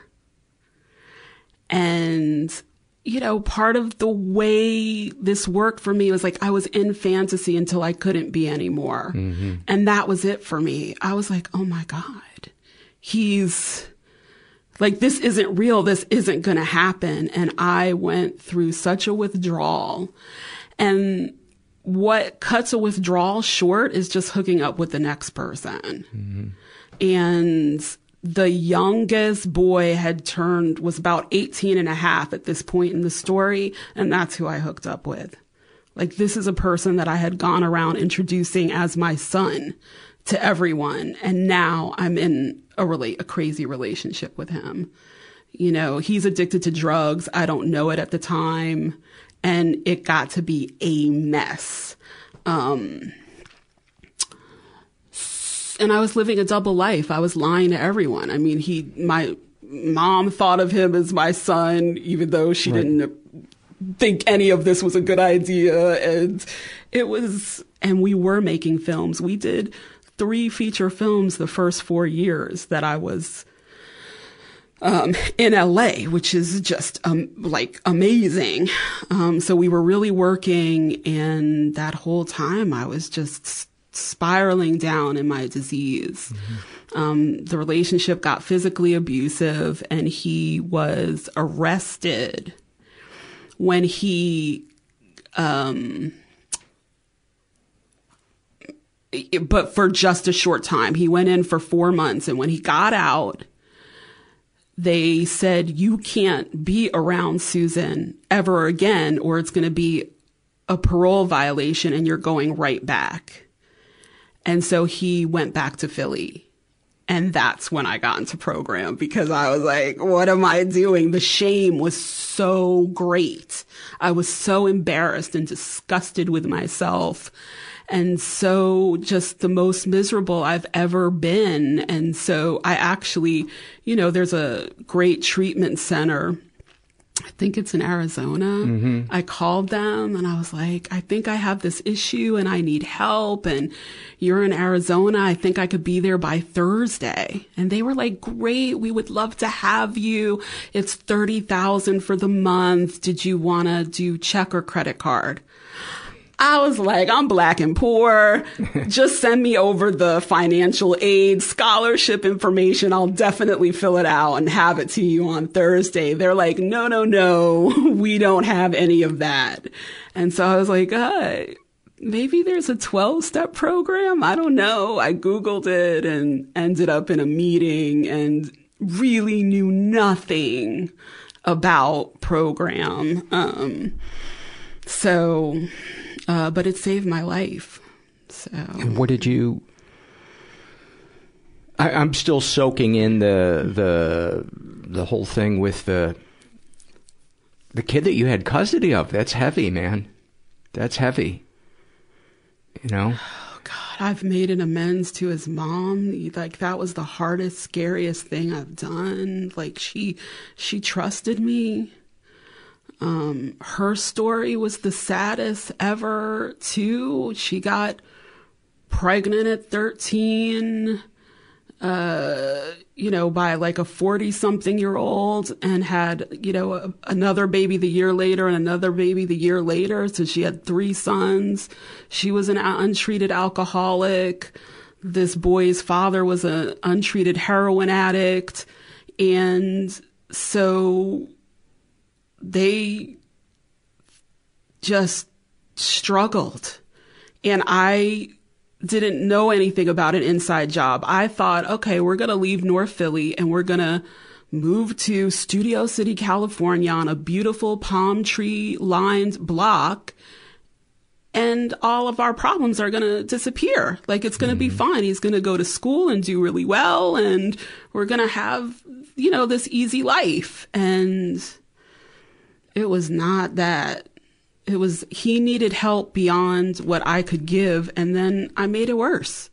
And you know, part of the way this worked for me was like I was in fantasy until I couldn't be anymore. Mm-hmm. And that was it for me. I was like, oh my God, he's like, this isn't real. This isn't going to happen. And I went through such a withdrawal. And what cuts a withdrawal short is just hooking up with the next person. Mm-hmm. And the youngest boy had turned, was about eighteen and a half at this point in the story. And that's who I hooked up with. Like, this is a person that I had gone around introducing as my son to everyone. And now I'm in a really, a crazy relationship with him. You know, he's addicted to drugs. I don't know it at the time. And it got to be a mess. Um, And I was living a double life. I was lying to everyone. I mean, he, my mom thought of him as my son, even though she right. didn't think any of this was a good idea. And it was, and we were making films. We did three feature films the first four years that I was um, in L A, which is just um, like amazing. Um, so we were really working, and that whole time I was just spiraling down in my disease. Mm-hmm. Um, the relationship got physically abusive, and he was arrested when he, um, but for just a short time. He went in for four months, and when he got out, they said, you can't be around Susan ever again, or it's going to be a parole violation and you're going right back. And so he went back to Philly. And that's when I got into program, because I was like, what am I doing? The shame was so great. I was so embarrassed and disgusted with myself, and so just the most miserable I've ever been. And so I actually, you know, there's a great treatment center, I think it's in Arizona. Mm-hmm. I called them and I was like, I think I have this issue and I need help. And you're in Arizona. I think I could be there by Thursday. And they were like, great. We would love to have you. It's thirty thousand dollars for the month. Did you want to do check or credit card? I was like, I'm black and poor. Just send me over the financial aid scholarship information. I'll definitely fill it out and have it to you on Thursday. They're like, no, no, no, we don't have any of that. And so I was like, uh, maybe there's a twelve step program. I don't know. I Googled it and ended up in a meeting and really knew nothing about program. Um, so... Uh, but it saved my life. So, and what did you? I, I'm still soaking in the the the whole thing with the the kid that you had custody of. That's heavy, man. That's heavy. You know. Oh God, I've made an amends to his mom. Like, that was the hardest, scariest thing I've done. Like, she she trusted me. Um, her story was the saddest ever, too. She got pregnant at thirteen, uh, you know, by like a forty-something year old, and had, you know, a, another baby the year later and another baby the year later. So she had three sons. She was an untreated alcoholic. This boy's father was an untreated heroin addict. And so they just struggled. And I didn't know anything about an inside job. I thought, okay, we're going to leave North Philly and we're going to move to Studio City, California, on a beautiful palm tree lined block. And all of our problems are going to disappear. Like, it's going to mm-hmm. be fine. He's going to go to school and do really well. And we're going to have, you know, this easy life. And it was not that. It was, he needed help beyond what I could give, and then I made it worse.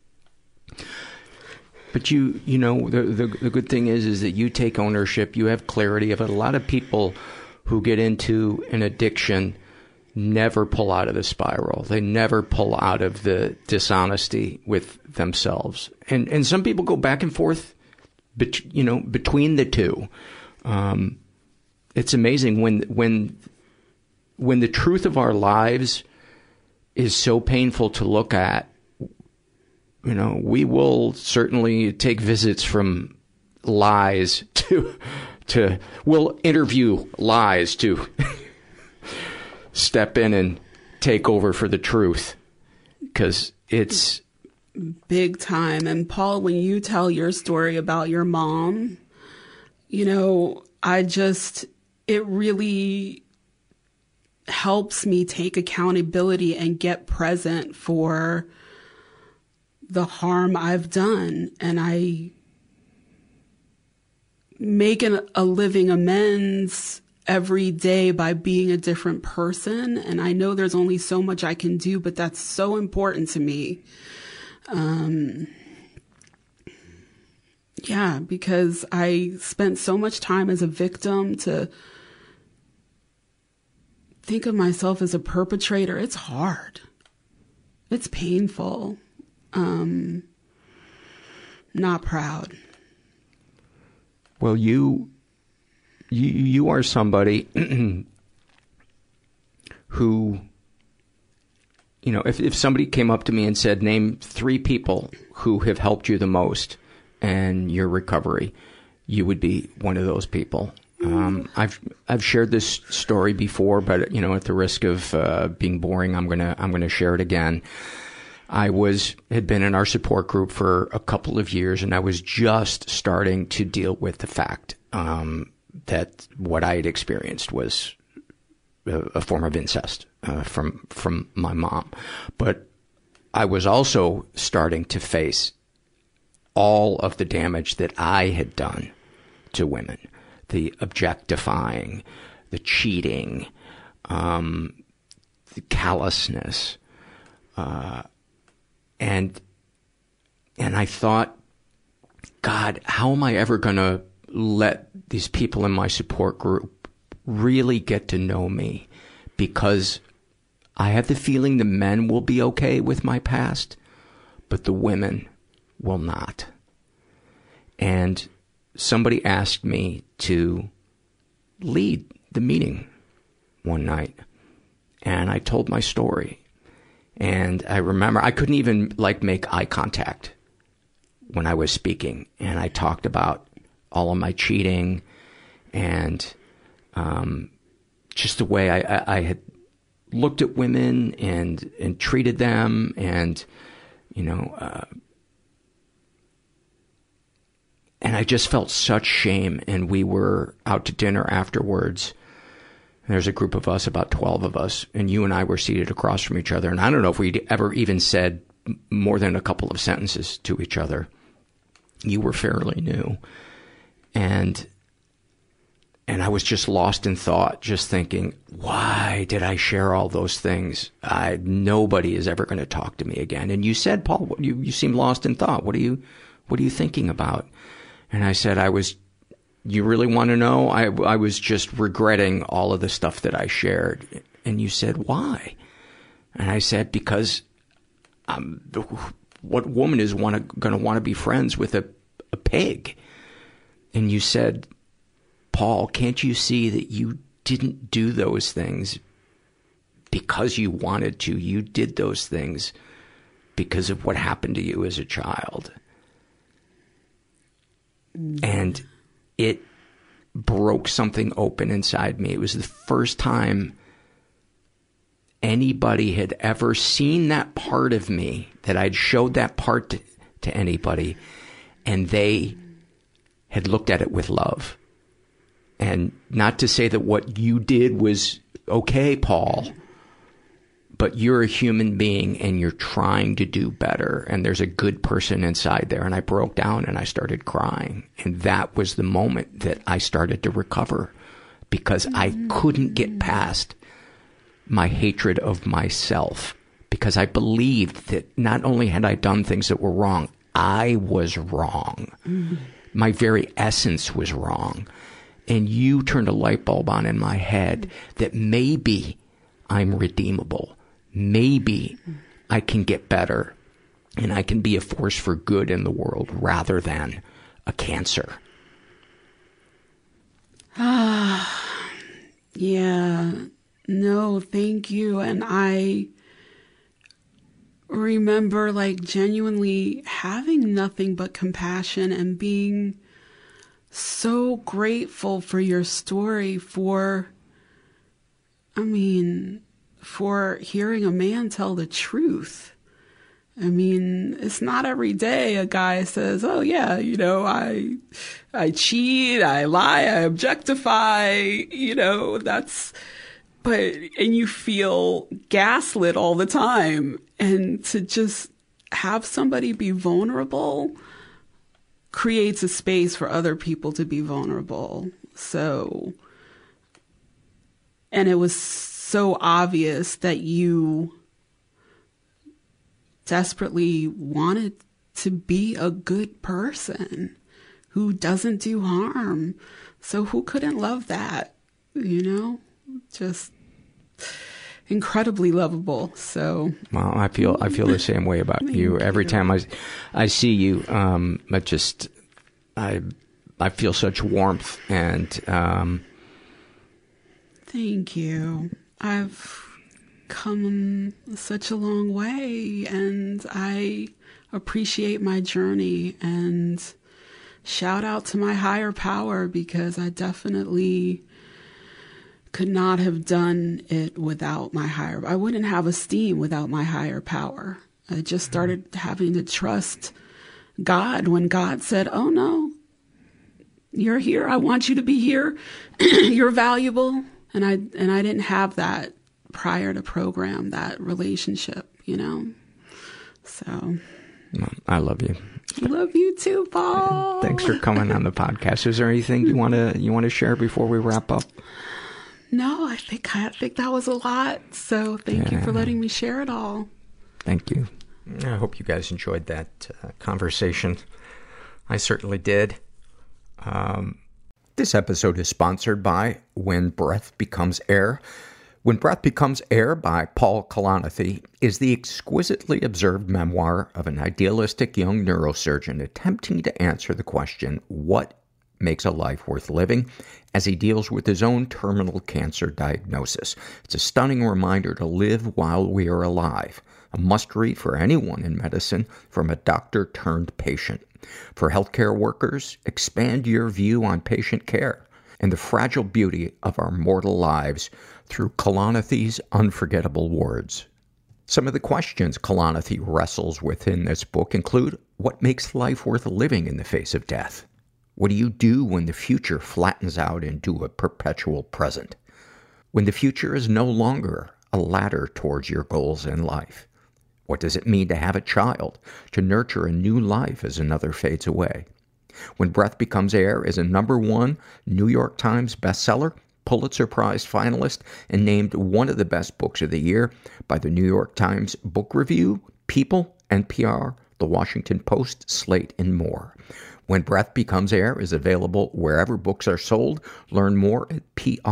But you, you know, the, the the good thing is, is that you take ownership. You have clarity of it. A lot of people who get into an addiction never pull out of the spiral. They never pull out of the dishonesty with themselves. And and some people go back and forth, bet, you know, between the two. Um, it's amazing when when when the truth of our lives is so painful to look at. You know, we will certainly take visits from lies to, to, we'll interview lies to step in and take over for the truth. Because it's big time. And Paul, when you tell your story about your mom, you know, I just, it really helps me take accountability and get present for the harm I've done, and I make an, a living amends every day by being a different person. And I know there's only so much I can do, but that's so important to me. Um, yeah, because I spent so much time as a victim to think of myself as a perpetrator. It's hard. It's painful. Um, not proud. Well, you, you, you are somebody who, you know, if, if somebody came up to me and said, name three people who have helped you the most in your recovery, you would be one of those people. Um, I've, I've shared this story before, but, you know, at the risk of, uh, being boring, I'm gonna, I'm gonna share it again. I was, had been in our support group for a couple of years, and I was just starting to deal with the fact, um, that what I had experienced was a, a form of incest, uh, from, from my mom. But I was also starting to face all of the damage that I had done to women, the objectifying, the cheating, um, the callousness, uh, And, and I thought, God, how am I ever going to let these people in my support group really get to know me? Because I have the feeling the men will be okay with my past, but the women will not. And somebody asked me to lead the meeting one night, and I told my story. And I remember I couldn't even like make eye contact when I was speaking. And I talked about all of my cheating and, um, just the way I, I, I had looked at women and, and treated them. And, you know, uh, and I just felt such shame. And we were out to dinner afterwards. There's a group of us, about twelve of us, and you and I were seated across from each other. And I don't know if we'd ever even said more than a couple of sentences to each other. You were fairly new. And, and I was just lost in thought, just thinking, why did I share all those things? I, nobody is ever going to talk to me again. And you said, Paul, you, you seem lost in thought. What are you, what are you thinking about? And I said, I was, you really want to know? I, I was just regretting all of the stuff that I shared. And you said, why? And I said, because um, what woman is want to, going to want to be friends with a, a pig? And you said, Paul, can't you see that you didn't do those things because you wanted to? You did those things because of what happened to you as a child. Mm. And it broke something open inside me. It was the first time anybody had ever seen that part of me, that I'd showed that part to, to anybody, and they had looked at it with love. And not to say that what you did was okay, Paul, but you're a human being and you're trying to do better, and there's a good person inside there. And I broke down and I started crying. And that was the moment that I started to recover, because I couldn't get past my hatred of myself, because I believed that not only had I done things that were wrong, I was wrong. Mm. My very essence was wrong. And you turned a light bulb on in my head that maybe I'm redeemable. Maybe I can get better and I can be a force for good in the world rather than a cancer. Ah, yeah. No, thank you. And I remember like genuinely having nothing but compassion and being so grateful for your story, for, I mean, for hearing a man tell the truth. I mean, it's not every day a guy says, oh yeah, you know, I, I cheat, I lie, I objectify, you know, that's, but, and you feel gaslit all the time. And to just have somebody be vulnerable creates a space for other people to be vulnerable. So, and it was so obvious that you desperately wanted to be a good person who doesn't do harm. So who couldn't love that? You know, just incredibly lovable. So, well, I feel I feel the same way about you. Every time I, I see you, um, I just I I feel such warmth and. Um, Thank you. I've come such a long way, and I appreciate my journey. And shout out to my higher power, because I definitely could not have done it without my higher. I wouldn't have esteem without my higher power. I just started having to trust God when God said, "Oh no, you're here. I want you to be here. You're valuable." And I and I didn't have that prior to program, that relationship, you know. So well, I love you. I love you too, Paul. Thanks for coming on the podcast. Is there anything you want to you want to share before we wrap up? No, I think I think that was a lot. So thank yeah. you for letting me share it all. Thank you. I hope you guys enjoyed that uh, conversation. I certainly did. Um, this episode is sponsored by When Breath Becomes Air. When Breath Becomes Air by Paul Kalanithi is the exquisitely observed memoir of an idealistic young neurosurgeon attempting to answer the question, what makes a life worth living, as he deals with his own terminal cancer diagnosis. It's a stunning reminder to live while we are alive. A must-read for anyone in medicine, from a doctor turned patient. For healthcare workers, expand your view on patient care and the fragile beauty of our mortal lives through Kalanithi's unforgettable words. Some of the questions Kalanithi wrestles with in this book include, what makes life worth living in the face of death? What do you do when the future flattens out into a perpetual present? When the future is no longer a ladder towards your goals in life? What does it mean to have a child, to nurture a new life as another fades away? When Breath Becomes Air is a number one New York Times bestseller, Pulitzer Prize finalist, and named one of the best books of the year by the New York Times Book Review, People, N P R, The Washington Post, Slate, and more. When Breath Becomes Air is available wherever books are sold. Learn more at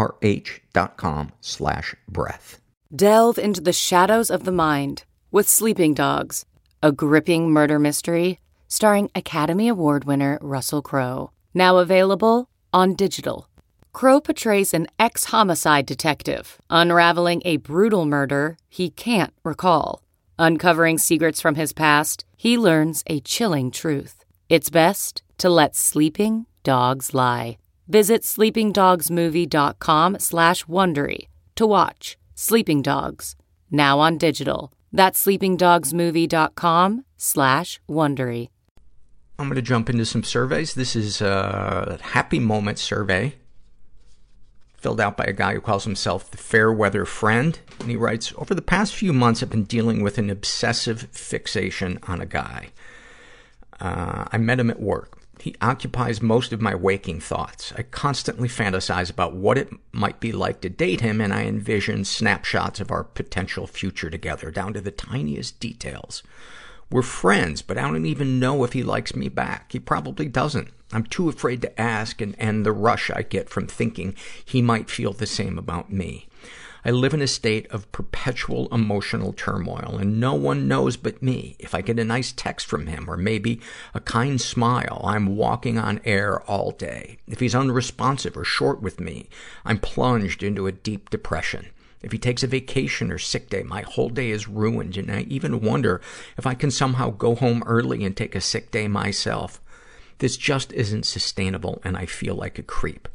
prh.com slash breath. Delve into the shadows of the mind with Sleeping Dogs, a gripping murder mystery starring Academy Award winner Russell Crowe. Now available on digital. Crowe portrays an ex-homicide detective unraveling a brutal murder he can't recall. Uncovering secrets from his past, he learns a chilling truth. It's best to let sleeping dogs lie. Visit sleepingdogsmovie.com slash Wondery to watch Sleeping Dogs, now on digital. That's sleepingdogsmovie.com slash Wondery. I'm going to jump into some surveys. This is a happy moment survey filled out by a guy who calls himself the Fairweather Friend. And he writes, over the past few months, I've been dealing with an obsessive fixation on a guy. Uh, I met him at work. He occupies most of my waking thoughts. I constantly fantasize about what it might be like to date him, and I envision snapshots of our potential future together, down to the tiniest details. We're friends, but I don't even know if he likes me back. He probably doesn't. I'm too afraid to ask and end the rush I get from thinking he might feel the same about me. I live in a state of perpetual emotional turmoil, and no one knows but me. If I get a nice text from him, or maybe a kind smile, I'm walking on air all day. If he's unresponsive or short with me, I'm plunged into a deep depression. If he takes a vacation or sick day, my whole day is ruined, and I even wonder if I can somehow go home early and take a sick day myself. This just isn't sustainable, and I feel like a creep.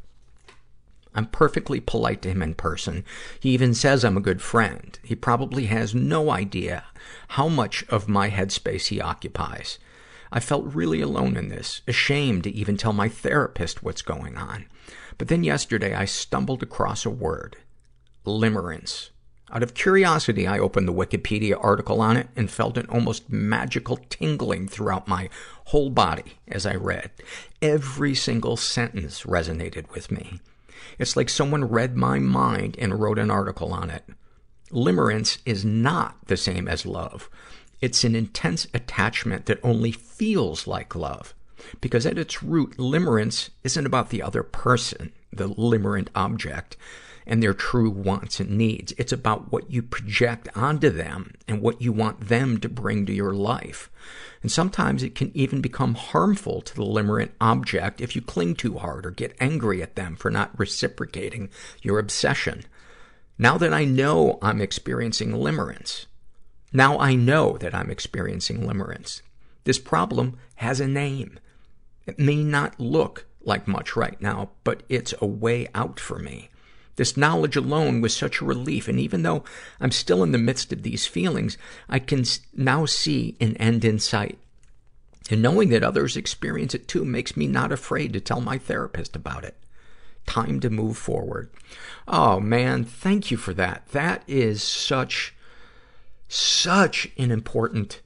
I'm perfectly polite to him in person. He even says I'm a good friend. He probably has no idea how much of my headspace he occupies. I felt really alone in this, ashamed to even tell my therapist what's going on. But then yesterday I stumbled across a word. Limerence. Out of curiosity, I opened the Wikipedia article on it and felt an almost magical tingling throughout my whole body as I read. Every single sentence resonated with me. It's like someone read my mind and wrote an article on it. Limerence is not the same as love. It's an intense attachment that only feels like love. Because at its root, limerence isn't about the other person, the limerent object, and their true wants and needs. It's about what you project onto them and what you want them to bring to your life. And sometimes it can even become harmful to the limerent object if you cling too hard or get angry at them for not reciprocating your obsession. Now that I know I'm experiencing limerence, now I know that I'm experiencing limerence. This problem has a name. It may not look like much right now, but it's a way out for me. This knowledge alone was such a relief, and even though I'm still in the midst of these feelings, I can now see an end in sight. And knowing that others experience it too makes me not afraid to tell my therapist about it. Time to move forward. Oh man, thank you for that. That is such, such an important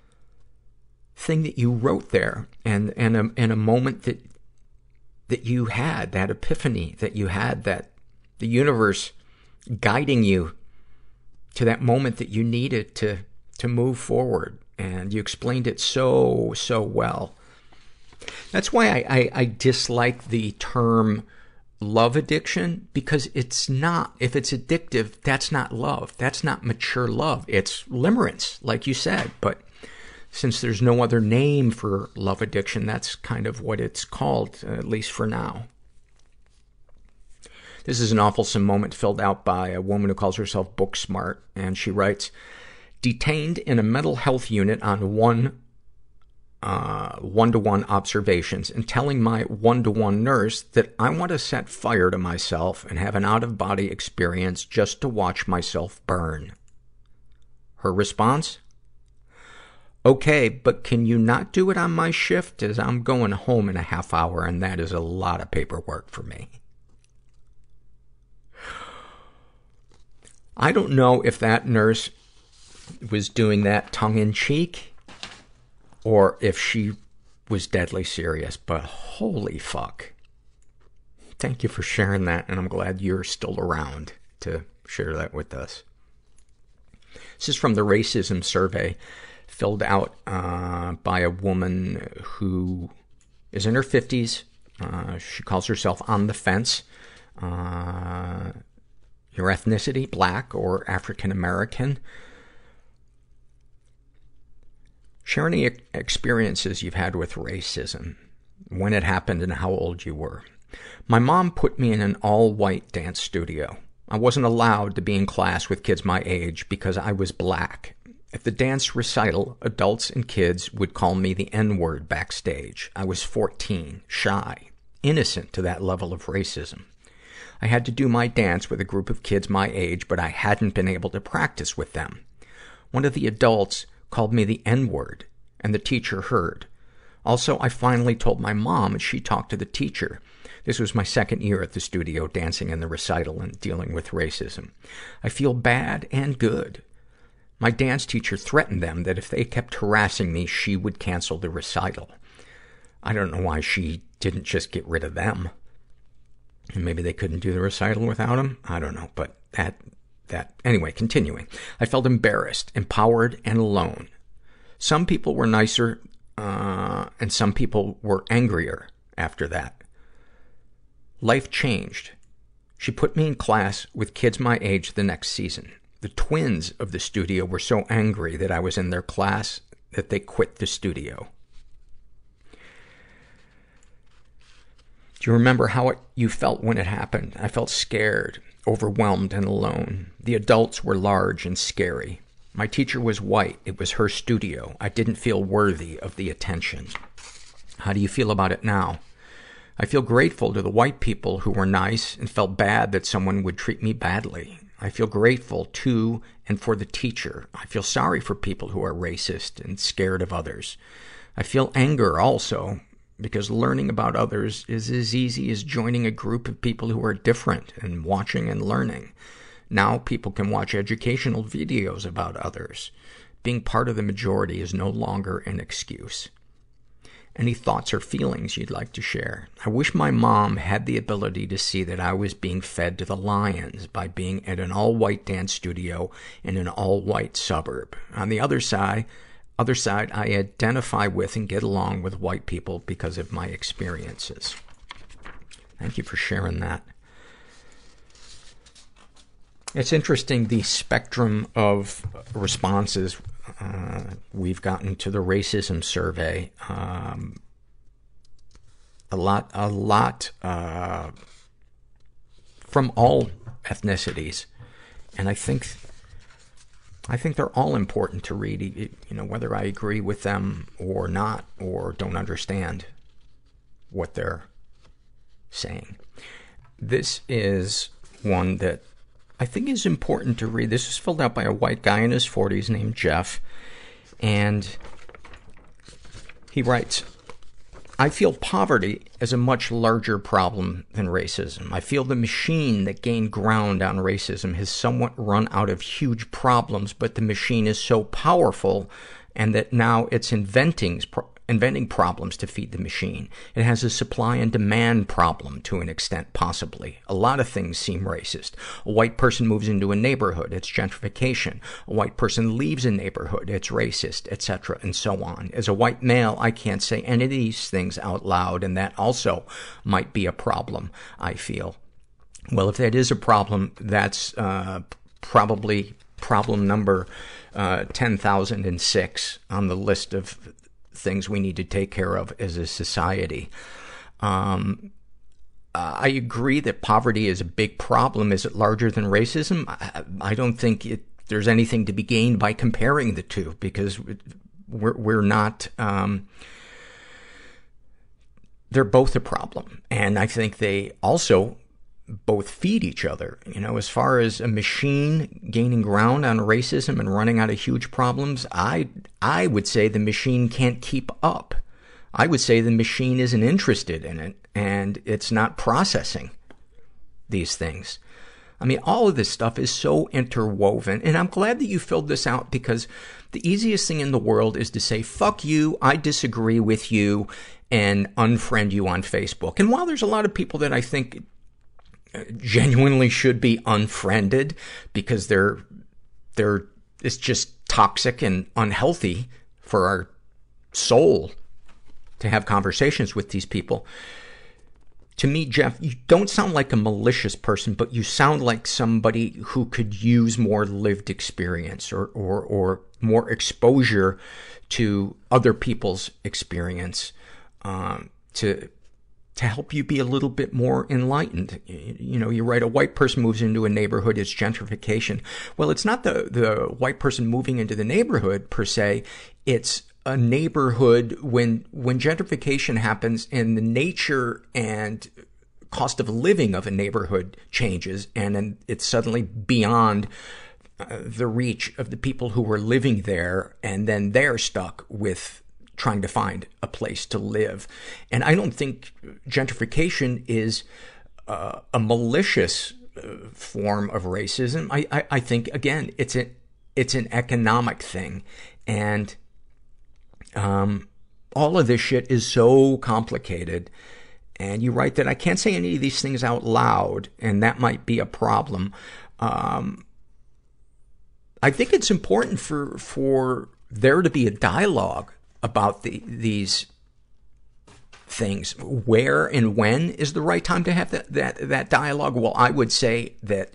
thing that you wrote there, and, and a, and a moment that, that you had, that epiphany that you had, that the universe guiding you to that moment that you needed to, to move forward. And you explained it so, so well. That's why I, I, I dislike the term love addiction, because it's not, if it's addictive, that's not love. That's not mature love. It's limerence, like you said. But since there's no other name for love addiction, that's kind of what it's called, at least for now. This is an awfulsome moment filled out by a woman who calls herself Book Smart, and she writes, detained in a mental health unit on one, uh, one-to-one observations, and telling my one-to-one nurse that I want to set fire to myself and have an out-of-body experience just to watch myself burn. Her response? Okay, but can you not do it on my shift, as I'm going home in a half hour, and that is a lot of paperwork for me. I don't know if that nurse was doing that tongue-in-cheek or if she was deadly serious, but holy fuck. Thank you for sharing that, and I'm glad you're still around to share that with us. This is from the racism survey filled out uh, by a woman who is in her fifties. Uh, she calls herself On the Fence. Uh, your ethnicity, black or African American. Share any experiences you've had with racism, when it happened and how old you were. My mom put me in an all-white dance studio. I wasn't allowed to be in class with kids my age because I was black. At the dance recital, adults and kids would call me the N-word backstage. I was fourteen, shy, innocent to that level of racism. I had to do my dance with a group of kids my age, but I hadn't been able to practice with them. One of the adults called me the N-word, and the teacher heard. Also, I finally told my mom, and she talked to the teacher. This was my second year at the studio, dancing in the recital and dealing with racism. I feel bad and good. My dance teacher threatened them that if they kept harassing me, she would cancel the recital. I don't know why she didn't just get rid of them. And maybe they couldn't do the recital without him. I don't know, but that, that, anyway, continuing. I felt embarrassed, empowered, and alone. Some people were nicer, uh, and some people were angrier after that. Life changed. She put me in class with kids my age the next season. The twins of the studio were so angry that I was in their class that they quit the studio. Do you remember how it, you felt when it happened? I felt scared, overwhelmed, and alone. The adults were large and scary. My teacher was white. It was her studio. I didn't feel worthy of the attention. How do you feel about it now? I feel grateful to the white people who were nice and felt bad that someone would treat me badly. I feel grateful to and for the teacher. I feel sorry for people who are racist and scared of others. I feel anger also, because learning about others is as easy as joining a group of people who are different and watching and learning. Now people can watch educational videos about others. Being part of the majority is no longer an excuse. Any thoughts or feelings you'd like to share? I wish my mom had the ability to see that I was being fed to the lions by being at an all-white dance studio in an all-white suburb. On the other side, other side, I identify with and get along with white people because of my experiences. Thank you for sharing that. It's interesting, the spectrum of responses uh, we've gotten to the racism survey. Um, a lot, a lot uh, from all ethnicities, and I think. I think they're all important to read, you know, whether I agree with them or not, or don't understand what they're saying. This is one that I think is important to read. This is filled out by a white guy in his forties named Jeff, and he writes, I feel poverty as a much larger problem than racism. I feel the machine that gained ground on racism has somewhat run out of huge problems, but the machine is so powerful and that now it's inventing, inventing problems to feed the machine. It has a supply and demand problem to an extent, possibly. A lot of things seem racist. A white person moves into a neighborhood, it's gentrification. A white person leaves a neighborhood, it's racist, et cetera, and so on. As a white male, I can't say any of these things out loud, and that also might be a problem, I feel. Well, if that is a problem, that's uh, probably problem number uh, ten thousand six on the list of things we need to take care of as a society. Um, uh, I agree that poverty is a big problem. Is it larger than racism? I, I don't think it, there's anything to be gained by comparing the two, because we're, we're not, um, they're both a problem. And I think they also both feed each other. You know, as far as a machine gaining ground on racism and running out of huge problems, I, I would say the machine can't keep up. I would say the machine isn't interested in it, and it's not processing these things. I mean, all of this stuff is so interwoven, and I'm glad that you filled this out, because the easiest thing in the world is to say, fuck you, I disagree with you, and unfriend you on Facebook. And while there's a lot of people that I think genuinely should be unfriended because they're, they're, it's just toxic and unhealthy for our soul to have conversations with these people. To me, Jeff, you don't sound like a malicious person, but you sound like somebody who could use more lived experience or, or, or more exposure to other people's experience, um, to, to help you be a little bit more enlightened. You know, you write, a white person moves into a neighborhood, it's gentrification. Well, it's not the, the white person moving into the neighborhood per se. It's a neighborhood when, when gentrification happens and the nature and cost of living of a neighborhood changes, and then it's suddenly beyond uh, the reach of the people who were living there, and then they're stuck with trying to find a place to live. And I don't think gentrification is uh, a malicious uh, form of racism. I, I, I think, again, it's a, it's an economic thing. And, um, all of this shit is so complicated. And you write that I can't say any of these things out loud, and that might be a problem. Um, I think it's important for, for there to be a dialogue about the, these things. Where and when is the right time to have that, that, that dialogue? Well, I would say that,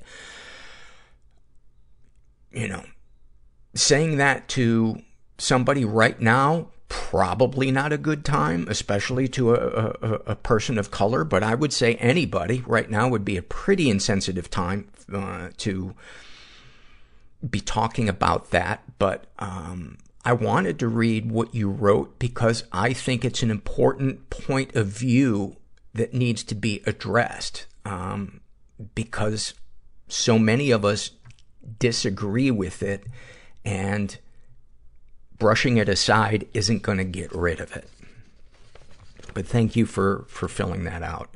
you know, saying that to somebody right now, probably not a good time, especially to a, a, a person of color. But I would say anybody right now would be a pretty insensitive time uh, to be talking about that. But um, I wanted to read what you wrote because I think it's an important point of view that needs to be addressed. Um, because so many of us disagree with it, and brushing it aside isn't going to get rid of it. But thank you for, for filling that out.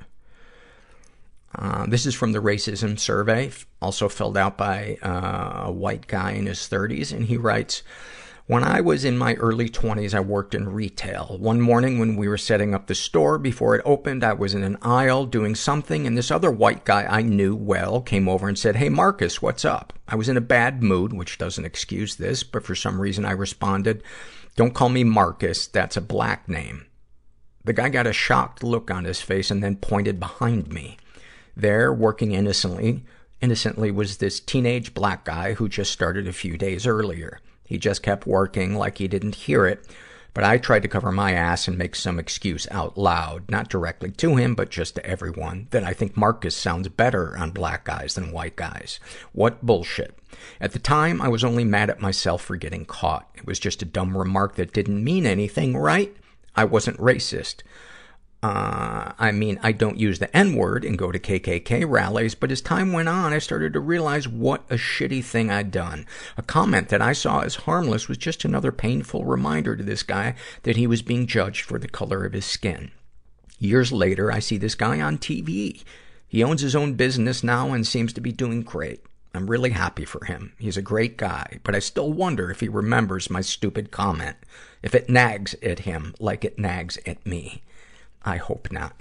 Uh, this is from the racism survey, also filled out by uh, a white guy in his thirties, and he writes, when I was in my early twenties, I worked in retail. One morning when we were setting up the store, before it opened, I was in an aisle doing something, and this other white guy I knew well came over and said, "Hey, Marcus, what's up?" I was in a bad mood, which doesn't excuse this, but for some reason I responded, "Don't call me Marcus, that's a black name." The guy got a shocked look on his face and then pointed behind me. There, working innocently, innocently was this teenage black guy who just started a few days earlier. He just kept working like he didn't hear it, but I tried to cover my ass and make some excuse out loud, not directly to him, but just to everyone, that I think Marcus sounds better on black guys than white guys. What bullshit. At the time, I was only mad at myself for getting caught. It was just a dumb remark that didn't mean anything, right? I wasn't racist. Uh, I mean, I don't use the N-word and go to K K K rallies, but as time went on, I started to realize what a shitty thing I'd done. A comment that I saw as harmless was just another painful reminder to this guy that he was being judged for the color of his skin. Years later, I see this guy on T V. He owns his own business now and seems to be doing great. I'm really happy for him. He's a great guy, but I still wonder if he remembers my stupid comment, if it nags at him like it nags at me. I hope not.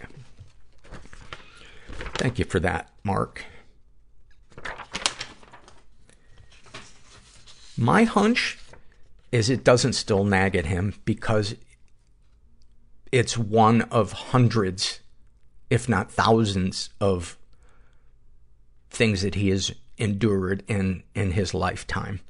Thank you for that, Mark. My hunch is it doesn't still nag at him because it's one of hundreds, if not thousands, of things that he has endured in, in his lifetime.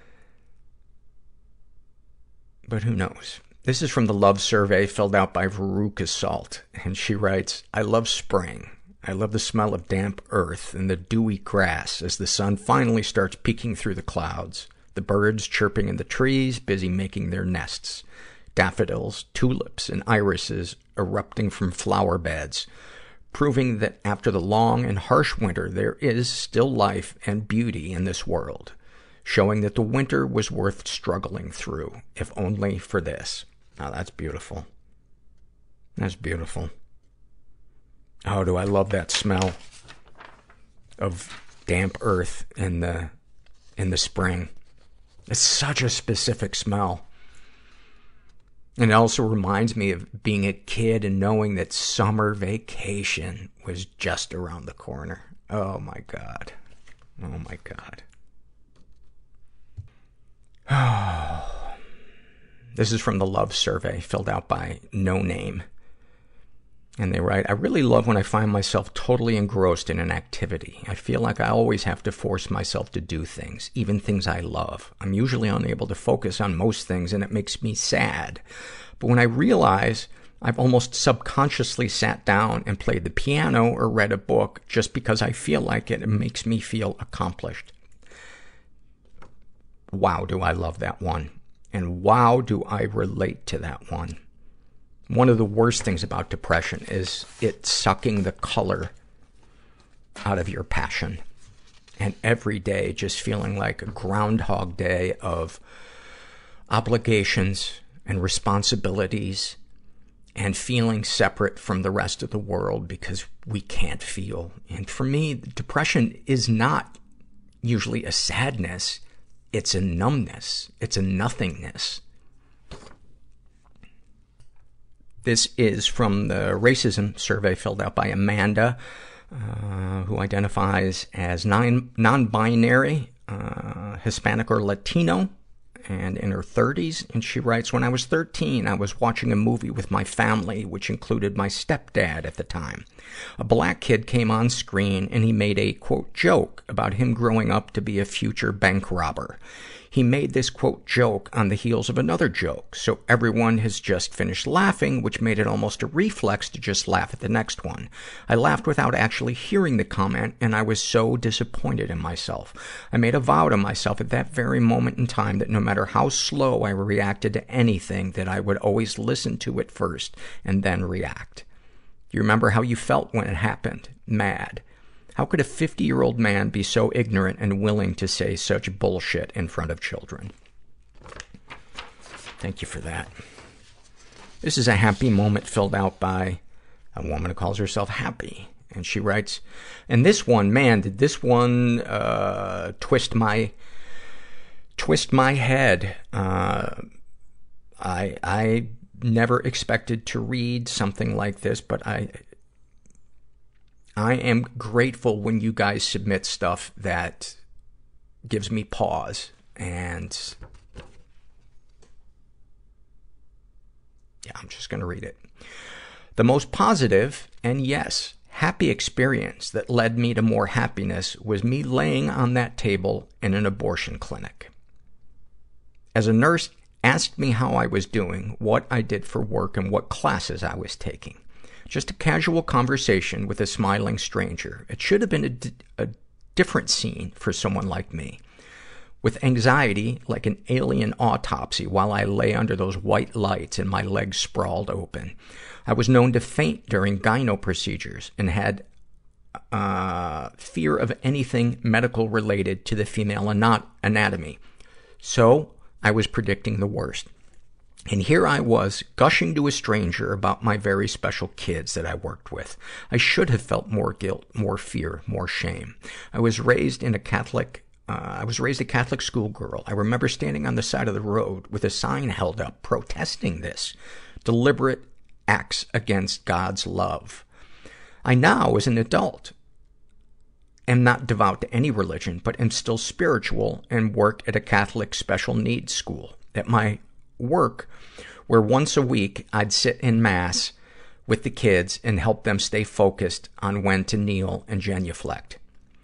But who knows? This is from the love survey filled out by Veruca Salt, and she writes, I love spring. I love the smell of damp earth and the dewy grass as the sun finally starts peeking through the clouds. The birds chirping in the trees, busy making their nests. Daffodils, tulips, and irises erupting from flower beds, proving that after the long and harsh winter, there is still life and beauty in this world, showing that the winter was worth struggling through, if only for this. Oh, that's beautiful. That's beautiful. Oh, do I love that smell of damp earth in the, in the spring. It's such a specific smell. And it also reminds me of being a kid and knowing that summer vacation was just around the corner. Oh my God. Oh my God. Oh. This is from the love survey filled out by No Name. And they write, I really love when I find myself totally engrossed in an activity. I feel like I always have to force myself to do things, even things I love. I'm usually unable to focus on most things, and it makes me sad. But when I realize I've almost subconsciously sat down and played the piano or read a book just because I feel like it, it makes me feel accomplished. Wow, do I love that one. And wow, do I relate to that one. One of the worst things about depression is it sucking the color out of your passion. And every day just feeling like a Groundhog Day of obligations and responsibilities and feeling separate from the rest of the world because we can't feel. And for me, depression is not usually a sadness. It's a numbness. It's a nothingness. This is from the racism survey filled out by Amanda, uh, who identifies as non, non-binary, uh, Hispanic or Latino, and in her thirties. And she writes, when I was thirteen, I was watching a movie with my family, which included my stepdad at the time. A black kid came on screen and he made a, quote, joke about him growing up to be a future bank robber. He made this, quote, joke on the heels of another joke, so everyone has just finished laughing, which made it almost a reflex to just laugh at the next one. I laughed without actually hearing the comment, and I was so disappointed in myself. I made a vow to myself at that very moment in time that no matter how slow I reacted to anything, that I would always listen to it first and then react. You remember how you felt when it happened? Mad. How could a fifty-year-old man be so ignorant and willing to say such bullshit in front of children? Thank you for that. This is a happy moment filled out by a woman who calls herself Happy. And she writes, and this one, man, did this one uh, twist my twist my head. Uh, I I never expected to read something like this, but I... I am grateful when you guys submit stuff that gives me pause. And yeah, I'm just going to read it. The most positive and, yes, happy experience that led me to more happiness was me laying on that table in an abortion clinic. As a nurse asked me how I was doing, what I did for work, and what classes I was taking. Just a casual conversation with a smiling stranger. It should have been a, d- a different scene for someone like me. With anxiety like an alien autopsy while I lay under those white lights and my legs sprawled open. I was known to faint during gyno procedures and had uh, fear of anything medical related to the female ana- anatomy. So I was predicting the worst. And here I was, gushing to a stranger about my very special kids that I worked with. I should have felt more guilt, more fear, more shame. I was raised in a Catholic, uh, I was raised a Catholic schoolgirl. I remember standing on the side of the road with a sign held up protesting this. Deliberate acts against God's love. I now, as an adult, am not devout to any religion, but am still spiritual and work at a Catholic special needs school. At my work, where once a week I'd sit in mass with the kids and help them stay focused on when to kneel and genuflect.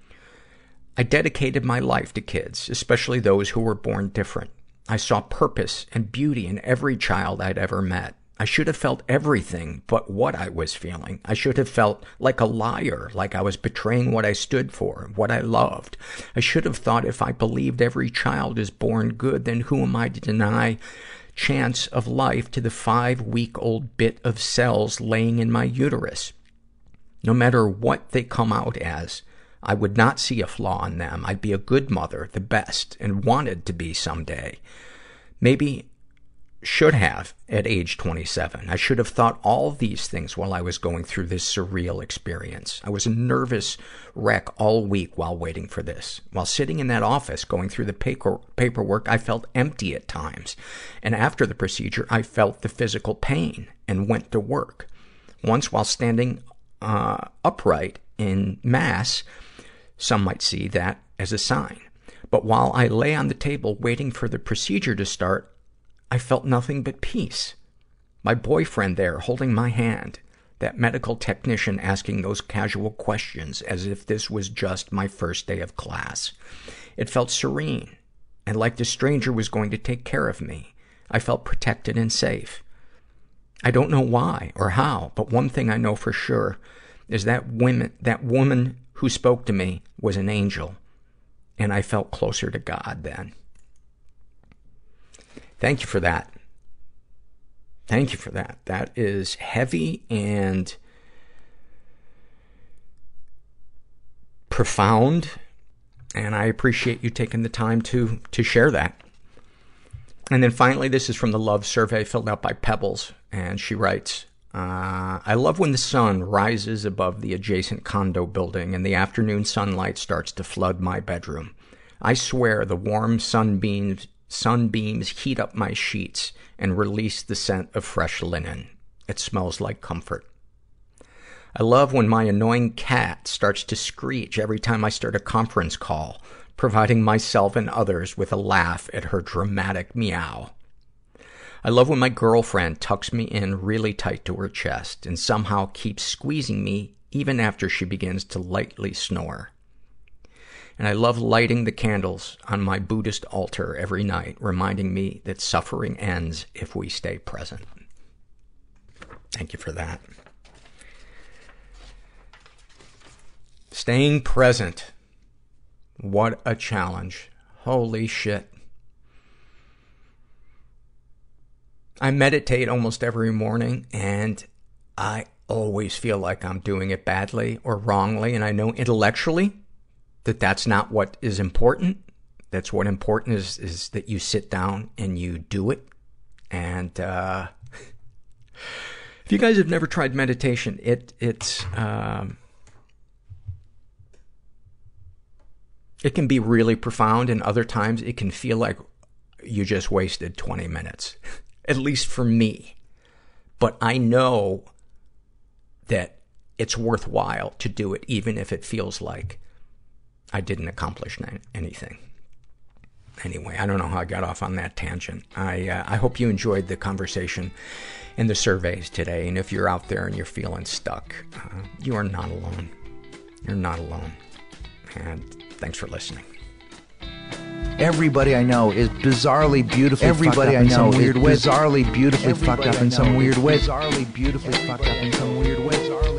I dedicated my life to kids, especially those who were born different. I saw purpose and beauty in every child I'd ever met. I should have felt everything but what I was feeling. I should have felt like a liar, like I was betraying what I stood for, what I loved. I should have thought if I believed every child is born good, then who am I to deny chance of life to the five-week-old bit of cells laying in my uterus? No matter what they come out as, I would not see a flaw in them. I'd be a good mother, the best, and wanted to be someday. Maybe should have at age twenty-seven. I should have thought all these things while I was going through this surreal experience. I was a nervous wreck all week while waiting for this. While sitting in that office going through the paper, paperwork, I felt empty at times. And after the procedure, I felt the physical pain and went to work. Once while standing uh, upright in mass, some might see that as a sign. But while I lay on the table waiting for the procedure to start, I felt nothing but peace. My boyfriend there holding my hand. That medical technician asking those casual questions as if this was just my first day of class. It felt serene and like the stranger was going to take care of me. I felt protected and safe. I don't know why or how, but one thing I know for sure is that women, that woman who spoke to me was an angel, and I felt closer to God then. Thank you for that. Thank you for that. That is heavy and profound, and I appreciate you taking the time to, to share that. And then finally, this is from the Love Survey filled out by Pebbles, and she writes, uh, I love when the sun rises above the adjacent condo building and the afternoon sunlight starts to flood my bedroom. I swear the warm sunbeams Sunbeams heat up my sheets and release the scent of fresh linen. It smells like comfort. I love when my annoying cat starts to screech every time I start a conference call, providing myself and others with a laugh at her dramatic meow. I love when my girlfriend tucks me in really tight to her chest and somehow keeps squeezing me even after she begins to lightly snore. And I love lighting the candles on my Buddhist altar every night, reminding me that suffering ends if we stay present. Thank you for that. Staying present. What a challenge. Holy shit. I meditate almost every morning, and I always feel like I'm doing it badly or wrongly, and I know intellectually that that's not what is important. That's what important is, is that you sit down and you do it. And, uh, if you guys have never tried meditation, it, it's, um, it can be really profound, and other times it can feel like you just wasted twenty minutes. At least for me. But I know that it's worthwhile to do it, even if it feels like I didn't accomplish anything. Anyway, I don't know how I got off on that tangent. I, uh, I hope you enjoyed the conversation and the surveys today. And if you're out there and you're feeling stuck, uh, you are not alone. You're not alone. And thanks for listening. Everybody I know is bizarrely beautifully Everybody fucked up I in know some weird is way. bizarrely beautifully Everybody fucked up I in some know weird is way. Bizarrely beautifully fucked up in some weird way.